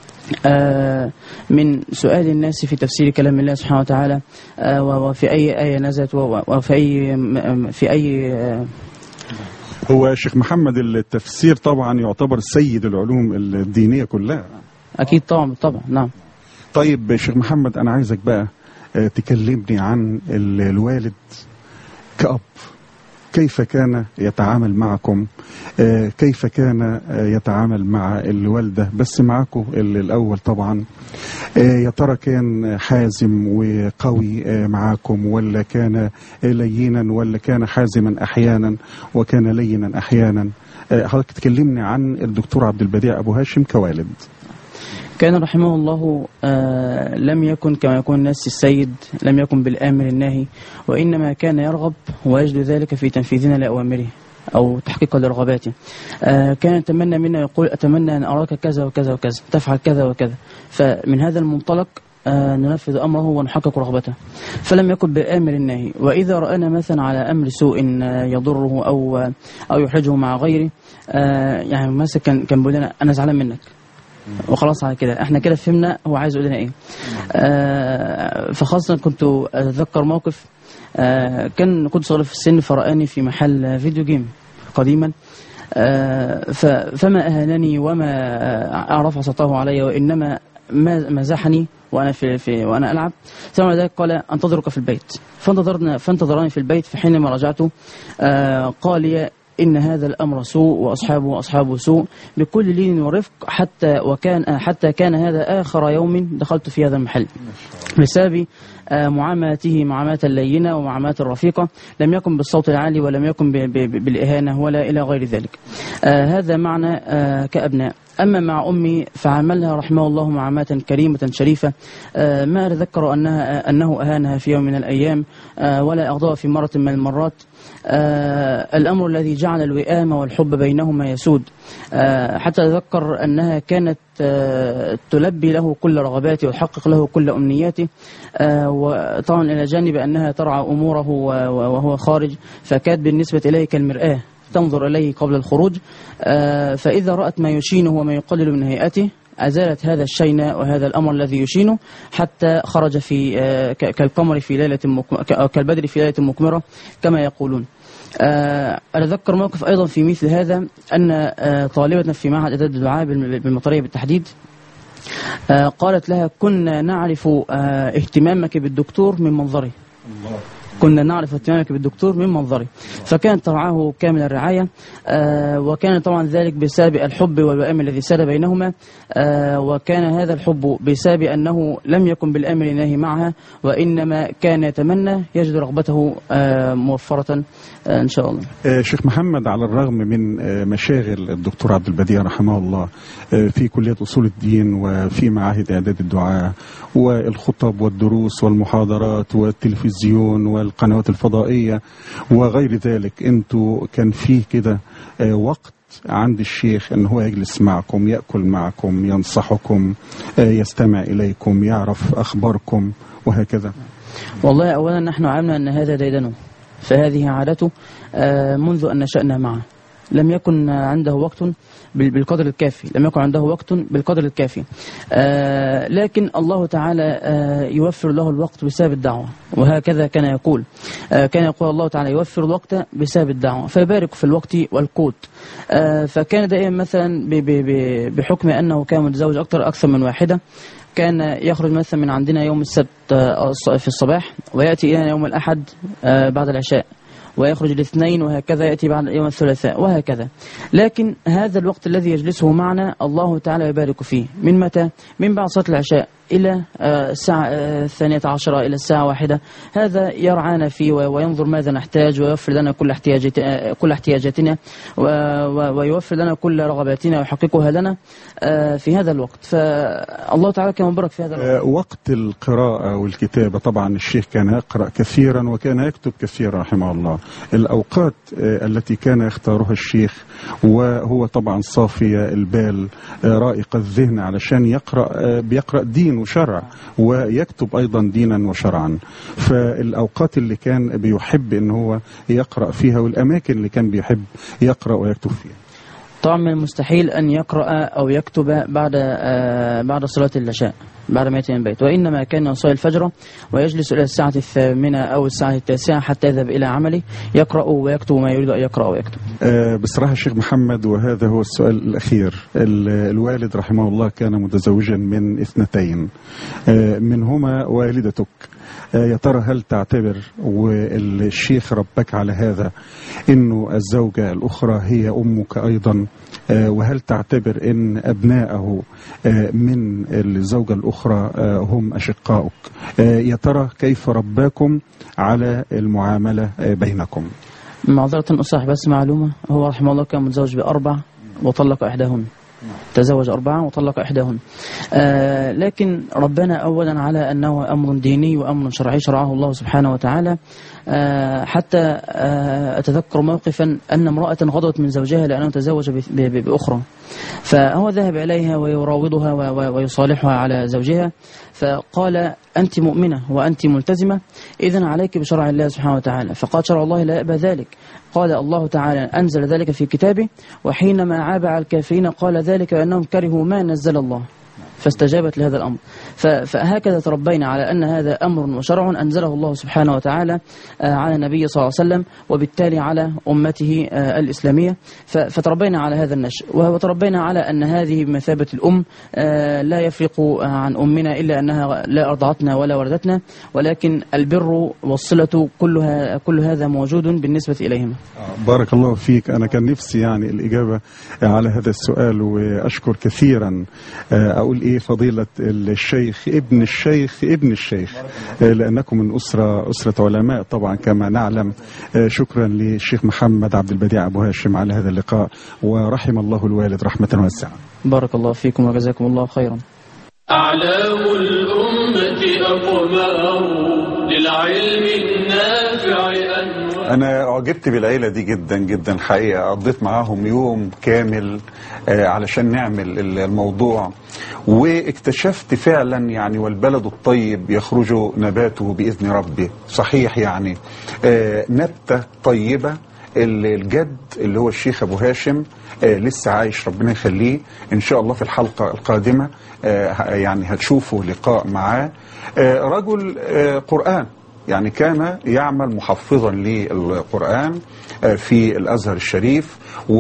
آه من سؤال الناس في تفسير كلام الله سبحانه وتعالى، آه وفي أي آية نزلت وفي أي في أي آه هو شيخ محمد التفسير طبعا يعتبر سيد العلوم الدينية كلها. أكيد طبعا طبعا نعم. طيب شيخ محمد أنا عايزك بقى تكلمني عن الوالد كأب، كيف كان يتعامل معكم، كيف كان يتعامل مع الوالدة، بس معكم الأول طبعا، يا ترى كان حازم وقوي معاكم ولا كان لينا ولا كان حازما أحيانا وكان لينا أحيانا؟ حضرتك تكلمني عن الدكتور عبد البديع أبو هاشم كوالد. كان رحمه الله آه لم يكن كما يكون الناس السيد، لم يكن بالآمر الناهي، وإنما كان يرغب ويجد ذلك في تنفيذنا لأوامره أو تحقيق لرغباته. آه كان يتمنى منا، يقول أتمنى أن أراك كذا وكذا وكذا، تفعل كذا وكذا. فمن هذا المنطلق آه ننفذ أمره ونحقق رغبته، فلم يكن بآمر الناهي. وإذا رأنا مثلا على أمر سوء يضره أو أو يحرجه مع غيره، آه يعني مثلا كان كان بيقول لنا أنا زعلان منك، وخلاص على كده احنا كده فهمنا هو عايز يقول لنا ايه. آه فخاصة كنت أتذكر موقف، آه كان كنت صغير في السن، فرآني في محل فيديو جيم قديما، آه فما أهانني وما أعرف سطاه علي، وإنما مزحني وأنا في, في وأنا ألعب. ثم ذلك قال أنتظرك في البيت، فانتظرنا فانتظرني في البيت. فحينما رجعت آه قال لي إن هذا الأمر سوء وأصحابه أصحابه سوء بكل لين ورفق، حتى وكان حتى كان هذا آخر يوم دخلت في هذا المحل بسبب معاملته معاملة لينة ومعاملة رفيقة، لم يكن بالصوت العالي ولم يكن بالإهانة ولا إلى غير ذلك. آه هذا معنى آه كأبناء. أما مع أمي فعملها رحمه الله معاملة كريمة شريفة، آه ما أتذكر أنها أنه أهانها في يوم من الأيام آه ولا أغضبها في مرة من المرات. آه الأمر الذي جعل الوئام والحب بينهما يسود، آه حتى أتذكر أنها كانت آه تلبي له كل رغباته وتحقق له كل أمنياته، آه وطبعا إلى جانب أنها ترعى أموره وهو خارج، فكانت بالنسبة إليه كالمرآة تنظر إليه قبل الخروج. آه فإذا رأت ما يشينه وما يقلل من هيئته أزالت هذا الشين وهذا الأمر الذي يشينه، حتى خرج في آه كالقمر في ليلة كالبدر في ليلة مكمرة كما يقولون. آه أتذكر موقف أيضا في مثل هذا، أن آه طالبة في معهد إعداد الدعاء بالمطرية بالتحديد، آه قالت لها كنا نعرف آه اهتمامك بالدكتور من منظره، كنا نعرف اهتمامك بالدكتور من منظره. فكانت ترعاه كامل الرعاية، آه وكان طبعا ذلك بسبب الحب والوئام الذي ساد بينهما، آه وكان هذا الحب بسبب أنه لم يكن بالأمر الناهي معها، وإنما كان يتمنى يجد رغبته آه موفرة آه إن شاء الله. آه شيخ محمد، على الرغم من آه مشاغل الدكتور عبد البديع رحمه الله آه في كلية أصول الدين وفي معاهد إعداد الدعاء والخطب والدروس والمحاضرات والتلفزيون والقنوات الفضائية وغير ذلك، انتوا كان فيه كده آه وقت عند الشيخ ان هو يجلس معكم، يأكل معكم، ينصحكم، آه يستمع إليكم، يعرف أخباركم وهكذا؟ والله أولا نحن علمنا أن هذا ديدنه، فهذه عادته آه منذ أن نشأنا معه. لم يكن عنده وقت بالقدر الكافي، لم يكن عنده وقت بالقدر الكافي، آه لكن الله تعالى آه يوفر له الوقت بسبب الدعوة، وهكذا كان يقول آه كان يقول الله تعالى يوفر الوقت بسبب الدعوة فيبارك في الوقت والقوت. آه فكان دائما مثلا بحكم أنه كان متزوج أكثر أكثر من واحدة، كان يخرج مثلا من عندنا يوم السبت في الصباح ويأتي إلينا يوم الأحد آه بعد العشاء، ويخرج الاثنين، وهكذا يأتي بعد يوم الثلاثاء وهكذا. لكن هذا الوقت الذي يجلسه معنا الله تعالى يبارك فيه، من متى؟ من بعد صلاة العشاء إلى الساعة الثانية عشرة إلى الساعة واحدة، هذا يرعانا فيه وينظر ماذا نحتاج، ويوفر لنا كل احتياجاتنا كل احتياجاتنا ويوفر لنا كل رغباتنا ويحققها لنا في هذا الوقت. فالله تعالى كان مبارك في هذا الوقت. وقت القراءة والكتابة طبعا الشيخ كان يقرأ كثيرا وكان يكتب كثيرا رحمه الله. الأوقات التي كان يختارها الشيخ وهو طبعا صافي البال رائق الذهن علشان يقرأ بيقرأ دين وشرع ويكتب أيضا دينا وشرعا، فالأوقات اللي كان بيحب إن هو يقرأ فيها والأماكن اللي كان بيحب يقرأ ويكتب فيها. طبعا من المستحيل أن يقرأ أو يكتب بعد بعد صلاة العشاء بعد ما يأتي من البيت، وإنما كان يصلي الفجر ويجلس إلى الساعة الثامنة أو الساعة التاسعة حتى يذهب إلى عمله يقرأ ويكتب ما يريد أن يقرأ ويكتب. أه بصراحة الشيخ محمد، وهذا هو السؤال الأخير، الوالد رحمه الله كان متزوجا من اثنتين أه منهما والدتك، يا ترى هل تعتبر والشيخ ربك على هذا إنه الزوجة الأخرى هي أمك أيضا، وهل تعتبر إن أبناءه من الزوجة الأخرى هم أشقاؤك؟ يا ترى كيف رباكم على المعاملة بينكم؟ معذرة أصح بس معلومة، هو رحمه الله كان متزوج بأربع وطلق إحداهن. تزوج أربعة وطلق إحداهن. آه لكن ربنا أولا على أنه أمر ديني وأمر شرعي شرعه الله سبحانه وتعالى. آه حتى آه أتذكر موقفا أن امرأة غضبت من زوجها لأنه تزوج بأخرى، فهو ذهب إليها ويراوضها ويصالحها على زوجها، فقال أنت مؤمنة وأنت ملتزمة، إذن عليك بشرع الله سبحانه وتعالى. فقال شرع الله لا يأبى ذلك. قال الله تعالى أنزل ذلك في كتابه، وحينما عاب على الكافرين قال ذلك بأنهم كرهوا ما نزل الله فاستجابت لهذا الأمر. فهكذا تربينا على أن هذا أمر وشرع أنزله الله سبحانه وتعالى على النبي صلى الله عليه وسلم، وبالتالي على أمته الإسلامية. فتربينا على هذا النشء، وتربينا على أن هذه بمثابة الأم، لا يفرق عن أمنا إلا أنها لا أرضعتنا ولا ولدتنا، ولكن البر والصلة كلها كل هذا موجود بالنسبة إليهما. بارك الله فيك. أنا كان نفسي يعني الإجابة على هذا السؤال، وأشكر كثيرا. أقول إيه فضيلة الشيخ ابن الشيخ ابن الشيخ، لأنكم من أسرة أسرة علماء طبعا كما نعلم. شكرا للشيخ محمد عبد البديع أبو هاشم على هذا اللقاء، ورحم الله الوالد رحمة واسعة. بارك الله فيكم وجزاكم الله خيرا. أعلام الأمة أقمار للعلم النافع أنوار. أنا أعجبت بالعيلة دي جدا جدا حقيقة، قضيت معاهم يوم كامل علشان نعمل الموضوع، واكتشفت فعلا يعني والبلد الطيب يخرج نباته بإذن ربه. صحيح يعني نبتة طيبة. الجد اللي هو الشيخ أبو هاشم لسه عايش ربنا يخليه، إن شاء الله في الحلقة القادمة يعني هتشوفوا لقاء معاه. رجل قرآن، يعني كان يعمل محفظا للقرآن في الأزهر الشريف،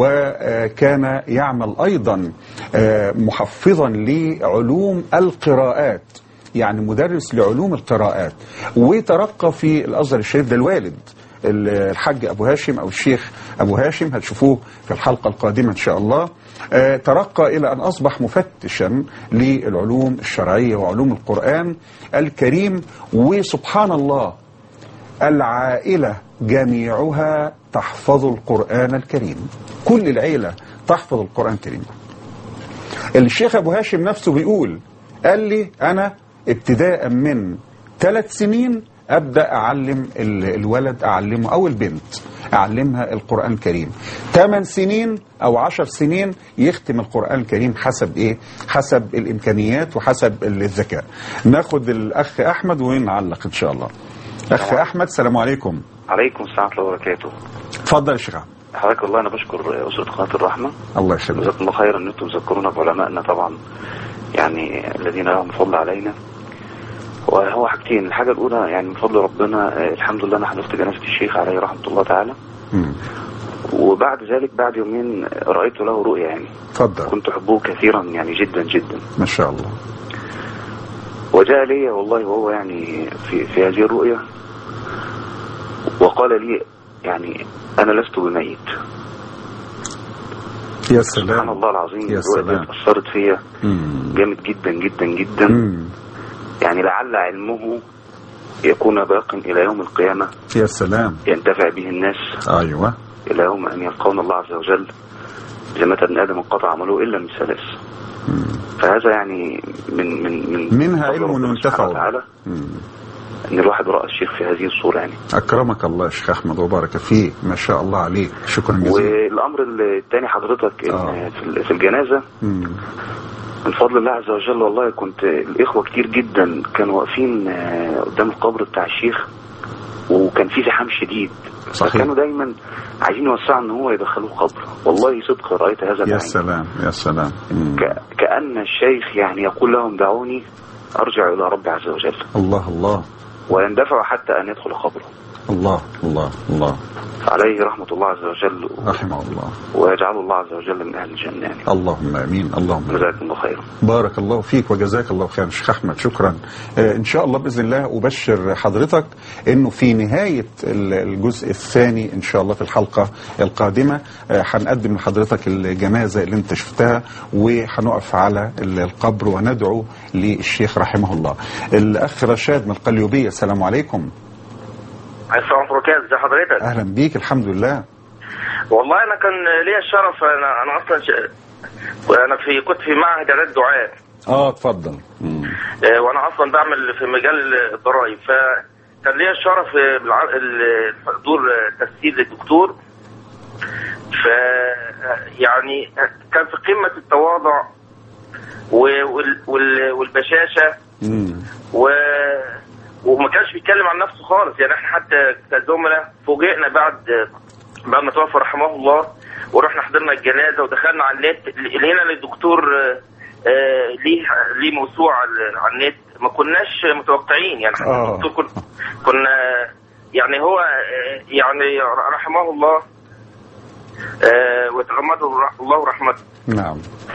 وكان يعمل أيضا محفظا لعلوم القراءات، يعني مدرس لعلوم القراءات، وترقى في الأزهر الشريف. ده الوالد الحاج أبو هاشم أو الشيخ أبو هاشم، هتشوفوه في الحلقة القادمة إن شاء الله. ترقى إلى أن أصبح مفتشا للعلوم الشرعية وعلوم القرآن الكريم. وسبحان الله العائلة جميعها تحفظ القرآن الكريم، كل العيلة تحفظ القرآن الكريم. الشيخ أبو هاشم نفسه بيقول، قال لي أنا ابتداء من ثلاث سنين أبدأ أعلم الولد، أعلمه أو البنت أعلمها القرآن الكريم. ثمان سنين أو عشر سنين يختم القرآن الكريم، حسب إيه؟ حسب الإمكانيات وحسب الذكاء. ناخد الأخ أحمد ونعلق إن شاء الله. أخ أحمد، السلام عليكم. عليكم السلام ورحمة الله وبركاته. اتفضل يا شيخ أحمد. حضرتك الله أنا بشكر أسرة قناة الرحمة، الله يخليك، جزاكم الله خيرا إن أنتم تذكرونا بعلمائنا طبعا، يعني الذين لهم فضل علينا. وهو حاجتين، الحاجة الأولى يعني من فضل ربنا الحمد لله أنا حضرت جنازة الشيخ عليه رحمة الله تعالى. م. وبعد ذلك بعد يومين رأيت له رؤيا، يعني اتفضل. كنت أحبه كثيرا يعني جدا جدا ما شاء الله. وجاء لي والله وهو يعني في, في هذه الرؤيا وقال لي يعني أنا لست بميت. يا سلام، سبحان الله العظيم. يا سلام، أثرت فيا جامد جدا جدا جدا. مم. يعني لعل علمه يكون باق إلى يوم القيامة. يا سلام، ينتفع به الناس. أيوة، إلى يوم أن يلقون الله عز وجل. إذا مات ابن آدم انقطع عمله إلا من ثلاث. فهذا يعني من من من منها علم ينتفع تعالى ان الواحد راى الشيخ في هذه الصوره. يعني اكرمك الله يا شيخ احمد وبارك فيه، ما شاء الله عليك، شكرا جزيلا. والامر الثاني حضرتك آه. في الجنازه مم. من فضل الله عز وجل والله كنت الاخوه كتير جدا كانوا واقفين قدام القبر بتاع الشيخ، وكان في زحام شديد. صحيح. فكانوا دايما عايزين يوسعوا ان هو يدخلوه قبر. والله صدق رايت هذا. يا سلام يا سلام. ك... كأن الشيخ يعني يقول لهم دعوني ارجع الى ربي عز وجل. الله الله. ويندفع حتى ان يدخل قبره. الله الله الله. عليه رحمة الله عز وجل رحمه الله، ويجعل الله عز وجل من أهل الجنة. يعني. اللهم آمين. اللهم جزاك الله خيرا. بارك الله فيك وجزاك الله خيرا شيخ أحمد، شكرا. آه إن شاء الله بإذن الله أبشر حضرتك إنه في نهاية الجزء الثاني إن شاء الله في الحلقة القادمة آه هنقدم لحضرتك الجنازة اللي أنت شفتها، وهنقف على القبر وندعو للشيخ رحمه الله. الأخ رشاد من القليوبية، السلام عليكم. السلام عليكم. ازي حضرتك؟ اهلا بيك. الحمد لله. والله انا كان ليا الشرف، انا انا اصلا ش... انا في كنت في معهد اعداد دعاة. اه اتفضل. آه وانا اصلا بعمل في مجال الضرايب، فكان ليا الشرف حضور تفسير للدكتور. ف يعني كان في قمة التواضع والبشاشة، و وما كانش بيتكلم عن نفسه خالص. يعني احنا حتى كزملاء فوجئنا بعد بعد ما توفى رحمه الله، ورحنا حضرنا الجنازة ودخلنا على النت لقينا للدكتور ليه ليه موسوعة على النت، ما كناش متوقعين. يعني آه. الدكتور كنا يعني هو يعني رحمه الله وتغمده الله رحمته. نعم.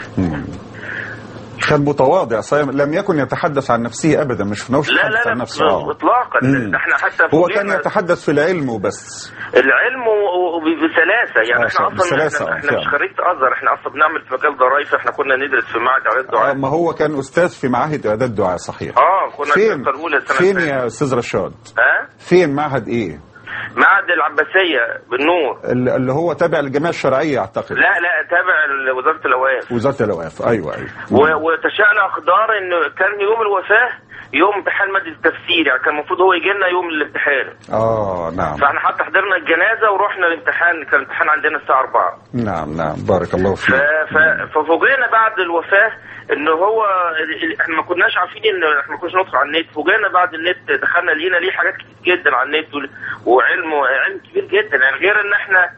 كان متواضع صحيح، لم يكن يتحدث عن نفسه ابدا، مش في نفسه. لا لا لا نفسه اطلاقا. احنا حتى هو كان يتحدث في العلم وبس، العلم وبسلاسه. يعني احنا اصلا بسلاسة. احنا, احنا مش خريج ازهر، احنا اصلا بنعمل في مجال ضرايب، احنا كنا ندرس في معهد اعداد دعاء. آه ما هو كان استاذ في معهد اعداد دعاء صحيح. اه كنا فين في الاولى السنه فين يا استاذ رشاد؟ ها فين معهد ايه؟ معهد العباسيه بالنور، اللي هو تابع للجمعيه الشرعيه اعتقد. لا لا تابع لوزاره الاوقاف. وزاره الاوقاف ايوه ايوه. وتشاءنا اقدار انه كان يوم الوفاه يوم امتحان ماده التفسير، يعني كان المفروض هو يجي لنا يوم الامتحان. اه نعم. فاحنا حتى حضرنا الجنازه ورحنا الامتحان، كان الامتحان عندنا الساعه أربعة. نعم نعم بارك الله فيك. ففوجئنا بعد الوفاه انه هو احنا ما كناش عارفين ان احنا ما كناش ندخل على النت. فوجئنا بعد النت دخلنا لقينا ليه حاجات كتير جدا على النت، وعلم علم كبير جدا. يعني غير ان احنا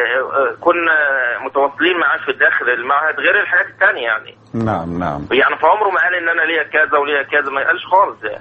كنا متواصلين معاه في داخل المعهد، غير الحاجات الثانيه يعني. نعم نعم. يعني فعمره ما قال ان انا ليا كذا وليا كذا، ما قالش خالص يعني.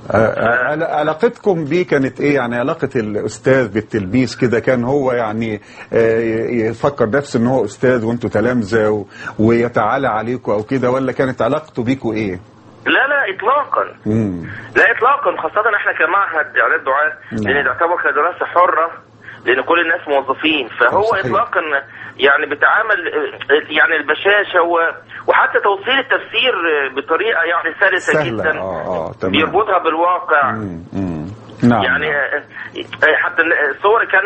آه علاقتكم بيه كانت ايه؟ يعني علاقة الاستاذ بالتلبيس كده، كان هو يعني آه يفكر نفسه ان هو استاذ وانتوا تلامذة ويتعالى عليكم او كده، ولا كانت علاقته بيكم ايه؟ لا لا اطلاقا. مم. لا اطلاقا، خاصة احنا كمعهد اعداد دعاء لان تعتبر كدراسة حرة، لان كل الناس موظفين. فهو صحيح. اطلاقا يعني بيتعامل يعني البشاشة و... وحتى توصيل التفسير بطريقة يعني سلسة سهلة. جدا. آه آه بيربطها بالواقع. مم. مم. نعم. يعني حتى الصور كان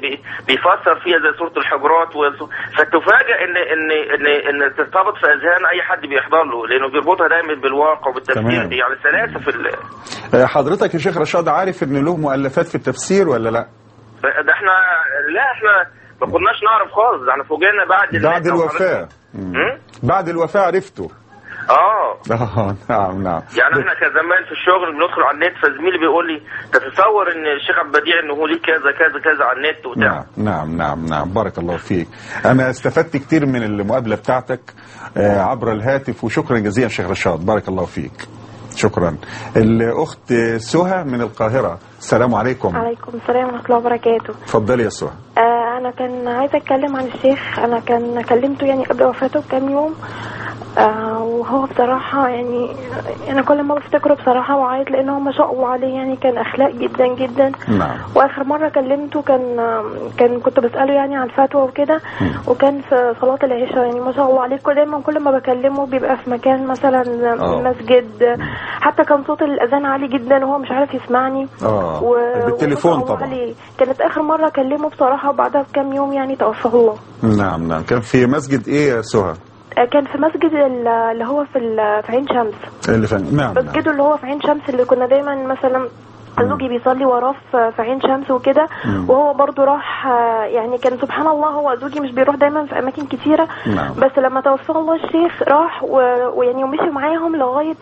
بيفسر فيها زي سورة الحجرات، فتفاجئ ان ان ان ان ترتبط في اذهان اي حد بيحضر له، لانه بيربطها دايما بالواقع وبالتفسير. يعني سلاسة في ال... حضرتك يا شيخ رشاد عارف ان له مؤلفات في التفسير ولا لا؟ ده احنا لا احنا ما كناش نعرف خالص، احنا فوجئنا بعد بعد الوفاة. بعد الوفاة عرفته. اه اه نعم نعم. يعني احنا كزمان في الشغل بندخل على النت، فزميلي بيقول لي تتصور ان الشيخ عبد البديع انه هو ليه كذا كذا كذا على النت وبتاع. نعم نعم نعم نعم بارك الله فيك. انا استفدت كتير من المقابلة بتاعتك عبر الهاتف، وشكرا جزيلا شيخ رشاد، بارك الله فيك. شكرا. الاخت سهى من القاهرة، السلام عليكم. عليكم السلام ورحمة الله وبركاته. اتفضلي يا سهى. آه انا كان عايزة اتكلم عن الشيخ. انا كان كلمته يعني قبل وفاته بكام يوم، آه وهو بصراحة يعني انا كل ما بفتكره بصراحة بعيط، لانه ما شاء الله عليه يعني كان اخلاق جدا جدا. نعم. واخر مرة كلمته كان كان كنت بسأله يعني عن فتوى وكده، وكان في صلاة العشاء. يعني ما شاء الله عليه دايما كل ما بكلمه بيبقى في مكان مثلا أوه. مسجد، حتى كان صوت الاذان عالي جدا وهو مش عارف يسمعني. اه و... بالتليفون طبعا. عليه. كانت اخر مرة اكلمه بصراحة، وبعدها بكام يوم يعني توفاه الله. نعم نعم. كان في مسجد ايه يا سهى؟ كان في مسجد اللي هو في في عين شمس. اللي في نعم. مسجده اللي هو في عين شمس، اللي كنا دايما مثلا زوجي بيصلي وراه في عين شمس وكده، وهو برضو راح. يعني كان سبحان الله هو زوجي مش بيروح دايما في اماكن كتيره. نعم. بس لما توفى الله الشيخ راح ويعني ومشي معاهم لغايه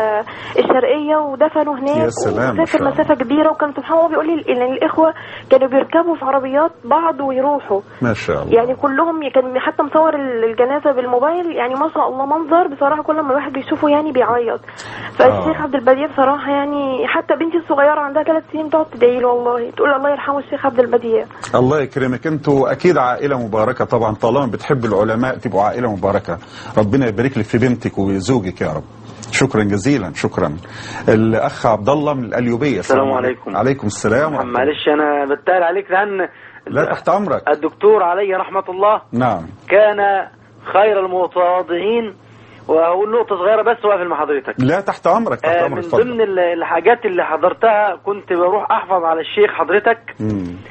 الشرقيه ودفنوا هناك، وسافر مسافه كبيره. وكان سبحان الله بيقول لي ان الاخوه كانوا بيركبوا في عربيات بعض ويروحوا ما شاء الله. يعني كلهم كان حتى مصور الجنازه بالموبايل. يعني ما شاء الله منظر بصراحه كل ما الواحد بيشوفه يعني بيعيط. فالشيخ عبد البديع بصراحه يعني حتى بنتي الصغيره عندها ثلاث سنين تقعد تدعي له والله، تقول الله يرحمه الشيخ عبد البديع. الله يكرمك. انتوا اكيد عائله مباركه طبعا، طالما بتحب العلماء تبقوا عائله مباركه. ربنا يبارك لك في بنتك وزوجك يا رب. شكرا جزيلا. شكرا. الاخ عبد الله من القليوبيه. السلام عليكم. عليكم السلام. معلش انا بتقال عليك لان لا تحت امرك. الدكتور عليه رحمه الله نعم كان خير المتواضعين. وهقول نقطة صغيرة بس واقفل مع حضرتك. لا تحت أمرك. تحت أمرك. من ضمن الحاجات اللي حضرتها كنت بروح أحفظ على الشيخ حضرتك. مم.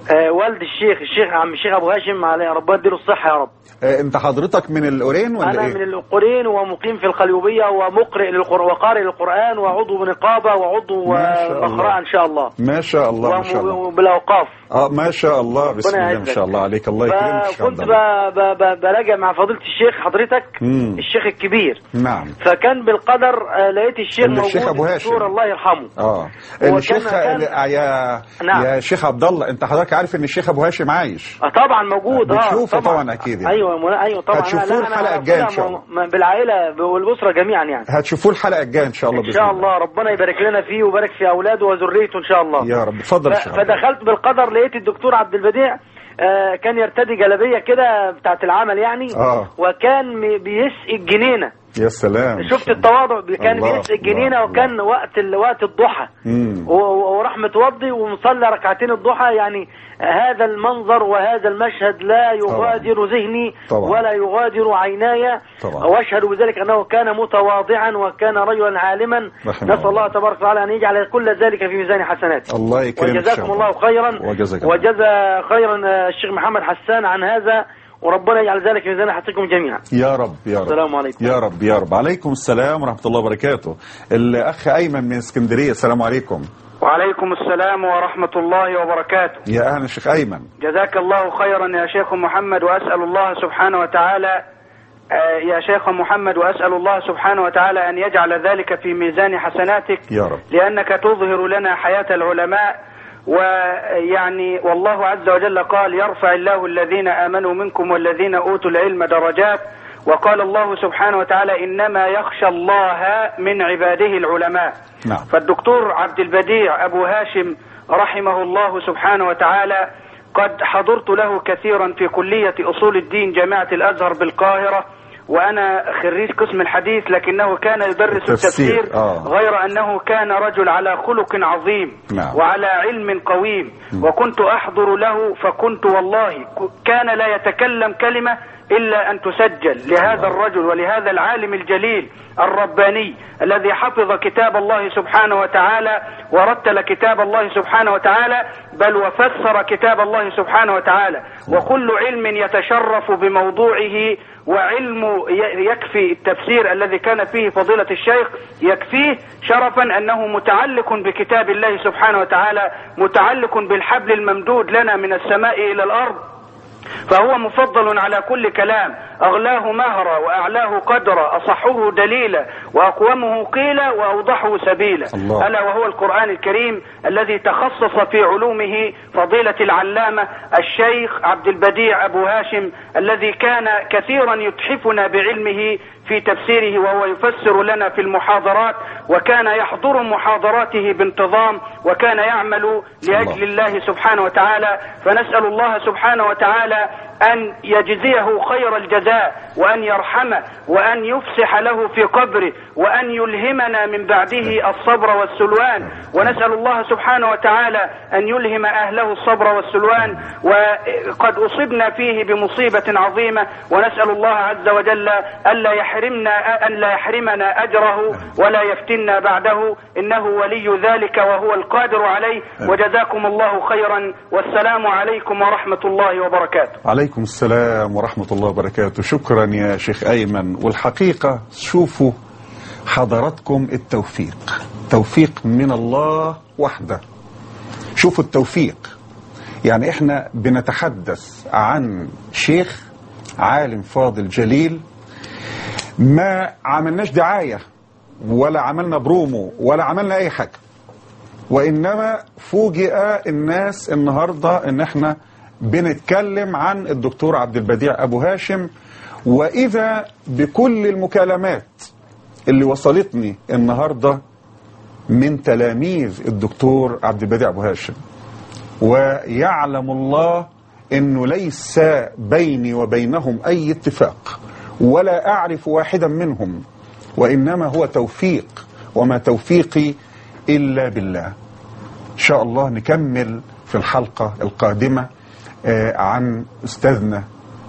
آه والد الشيخ الشيخ عم الشيخ ابو هاشم، عليه ربنا يديله الصحه يا رب. آه انت حضرتك من القرين ولا انا ايه؟ من القرين ومقيم في القليوبيه ومقرئ للقرآن وقارئ للقرآن وعضو بنقابه وعضو مقرأة ان شاء الله. ما شاء الله ما شاء الله. وبالاوقاف. اه ما شاء الله بسم الله ما شاء الله عليك، الله يكرمك. كنت براجع مع فضيله الشيخ حضرتك مم. الشيخ الكبير. نعم. فكان بالقدر لقيت الشيخ موجود الشيخ ابو هاشم الله يرحمه. اه الشيخ كان... يا نعم. يا شيخ عبد الله، انت حضرتك عارف ان الشيخ ابو هاشم عايش؟ اه طبعا موجود. اه بتشوفه طبعا, طبعا اكيد يعني. ايوه ايوه طبعا. هتشوفوه الحلقه الجايه ان شاء الله بالعائله والاسره جميعا يعني. هتشوفوه الحلقه الجايه ان شاء الله ان شاء الله. ربنا يبارك لنا فيه ويبارك في اولاده وذريته ان شاء الله يا رب. اتفضل يا شيخ. فدخلت بالقدر لقيت الدكتور عبد البديع آه كان يرتدي جلابيه كده بتاعت العمل يعني. آه. وكان بيسقي الجنينه. يا سلام. شفت التواضع، كان بيسقي الجنينه وكان الله. وقت وقت الضحى وراح متوضي ومصلي ركعتين الضحى يعني. هذا المنظر وهذا المشهد لا يغادر طبعا. ذهني طبعا. ولا يغادر عيناي، واشهد بذلك انه كان متواضعا وكان رجلا عالما. نسال الله تبارك وتعالى ان يجعل كل ذلك في ميزان حسناته. الله يكرمك. وجزاكم الله خيرا وجزا خيرا الشيخ محمد حسان عن هذا، وربنا يجعل ذلك في ميزان حسناتكم جميعا يا رب يا رب. السلام عليكم. يا رب يا رب. عليكم السلام ورحمه الله وبركاته. الاخ ايمن من اسكندريه، السلام عليكم. وعليكم السلام ورحمة الله وبركاته. يا أهلا الشيخ أيمن. جزاك الله خيرا يا شيخ محمد، وأسأل الله سبحانه وتعالى يا شيخ محمد وأسأل الله سبحانه وتعالى أن يجعل ذلك في ميزان حسناتك يا رب، لأنك تظهر لنا حياة العلماء. ويعني والله عز وجل قال يرفع الله الذين آمنوا منكم والذين أوتوا العلم درجات، وقال الله سبحانه وتعالى إنما يخشى الله من عباده العلماء. نعم. فالدكتور عبد البديع أبو هاشم رحمه الله سبحانه وتعالى قد حضرت له كثيرا في كلية أصول الدين جامعة الأزهر بالقاهرة، وأنا خريج قسم الحديث، لكنه كان يدرس التفسير, التفسير آه. غير أنه كان رجل على خلق عظيم. نعم. وعلى علم قويم. م. وكنت أحضر له فكنت والله كان لا يتكلم كلمة إلا أن تسجل لهذا الرجل ولهذا العالم الجليل الرباني الذي حفظ كتاب الله سبحانه وتعالى ورتل كتاب الله سبحانه وتعالى، بل وفسر كتاب الله سبحانه وتعالى. وكل علم يتشرف بموضوعه، وعلم يكفي التفسير الذي كان فيه فضيلة الشيخ يكفيه شرفا أنه متعلق بكتاب الله سبحانه وتعالى، متعلق بالحبل الممدود لنا من السماء إلى الأرض، فهو مفضل على كل كلام، أغلاه مهرا وأعلاه قدرا، أصحه دليلا وأقومه قيلا وأوضحه سبيلا. الله. ألا وهو القرآن الكريم الذي تخصص في علومه فضيلة العلامة الشيخ عبد البديع أبو هاشم، الذي كان كثيرا يتحفنا بعلمه في تفسيره وهو يفسر لنا في المحاضرات، وكان يحضر محاضراته بانتظام، وكان يعمل لأجل الله, الله سبحانه وتعالى. فنسأل الله سبحانه وتعالى أن يجزيه خير الجزاء، وأن يرحمه، وأن يفسح له في قبره، وأن يلهمنا من بعده الصبر والسلوان. ونسأل الله سبحانه وتعالى أن يلهم أهله الصبر والسلوان. وقد أصبنا فيه بمصيبة عظيمة، ونسأل الله عز وجل ألا يحرمنا أن لا يحرمنا أجره ولا يفتنا بعده، إنه ولي ذلك وهو القادر عليه. وجزاكم الله خيرا، والسلام عليكم ورحمة الله وبركاته. عليكم السلام ورحمة الله وبركاته. شكرا يا شيخ أيمن. والحقيقة شوفوا حضراتكم التوفيق، توفيق من الله وحده. شوفوا التوفيق، يعني احنا بنتحدث عن شيخ عالم فاضل جليل، ما عملناش دعاية ولا عملنا برومو ولا عملنا اي حاجة، وانما فوجئ الناس النهاردة ان احنا بنتكلم عن الدكتور عبد البديع أبو هاشم، وإذا بكل المكالمات اللي وصلتني النهاردة من تلاميذ الدكتور عبد البديع أبو هاشم. ويعلم الله أنه ليس بيني وبينهم أي اتفاق، ولا أعرف واحدا منهم، وإنما هو توفيق، وما توفيقي إلا بالله. إن شاء الله نكمل في الحلقة القادمة عن أستاذنا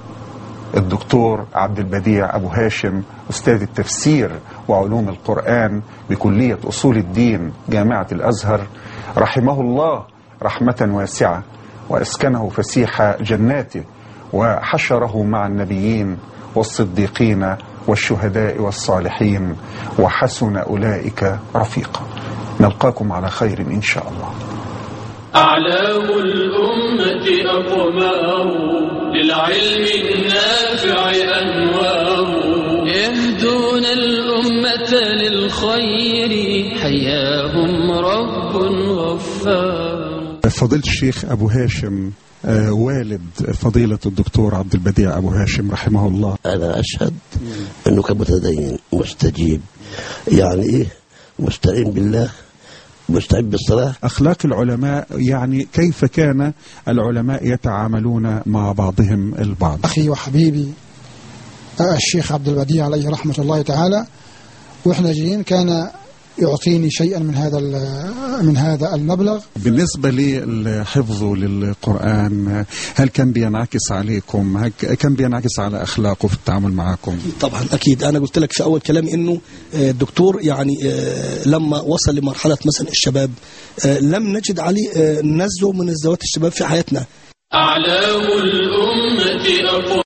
الدكتور عبد البديع أبو هاشم، أستاذ التفسير وعلوم القرآن بكلية أصول الدين جامعة الأزهر، رحمه الله رحمة واسعة، وأسكنه فسيح جناته وحشره مع النبيين والصديقين والشهداء والصالحين وحسن أولئك رفيقا. نلقاكم على خير إن شاء الله. أعلام الأمة أقمار للعلم النافع أنوار يهدون الأمة للخير حياهم رب غفار. فضيلة الشيخ أبو هاشم والد فضيلة الدكتور عبد البديع أبو هاشم رحمه الله، أنا أشهد أنه كان متدين مستجيب، يعني إيه مستعين بالله مستعين بالصلاة. أخلاق العلماء، يعني كيف كان العلماء يتعاملون مع بعضهم البعض؟ أخي وحبيبي الشيخ عبد البديع عليه رحمة الله تعالى، وإحنا جايين كان يعطيني شيئا من هذا من هذا المبلغ. بالنسبة لحفظه للقرآن، هل كان بينعكس عليكم؟ هل كان بينعكس على أخلاقه في التعامل معكم؟ طبعا أكيد. أنا قلت لك في أول كلامي إنه الدكتور يعني لما وصل لمرحلة مثلا الشباب لم نجد عليه نزه من الزوات الشباب في حياتنا. أعلام الأمة أقوى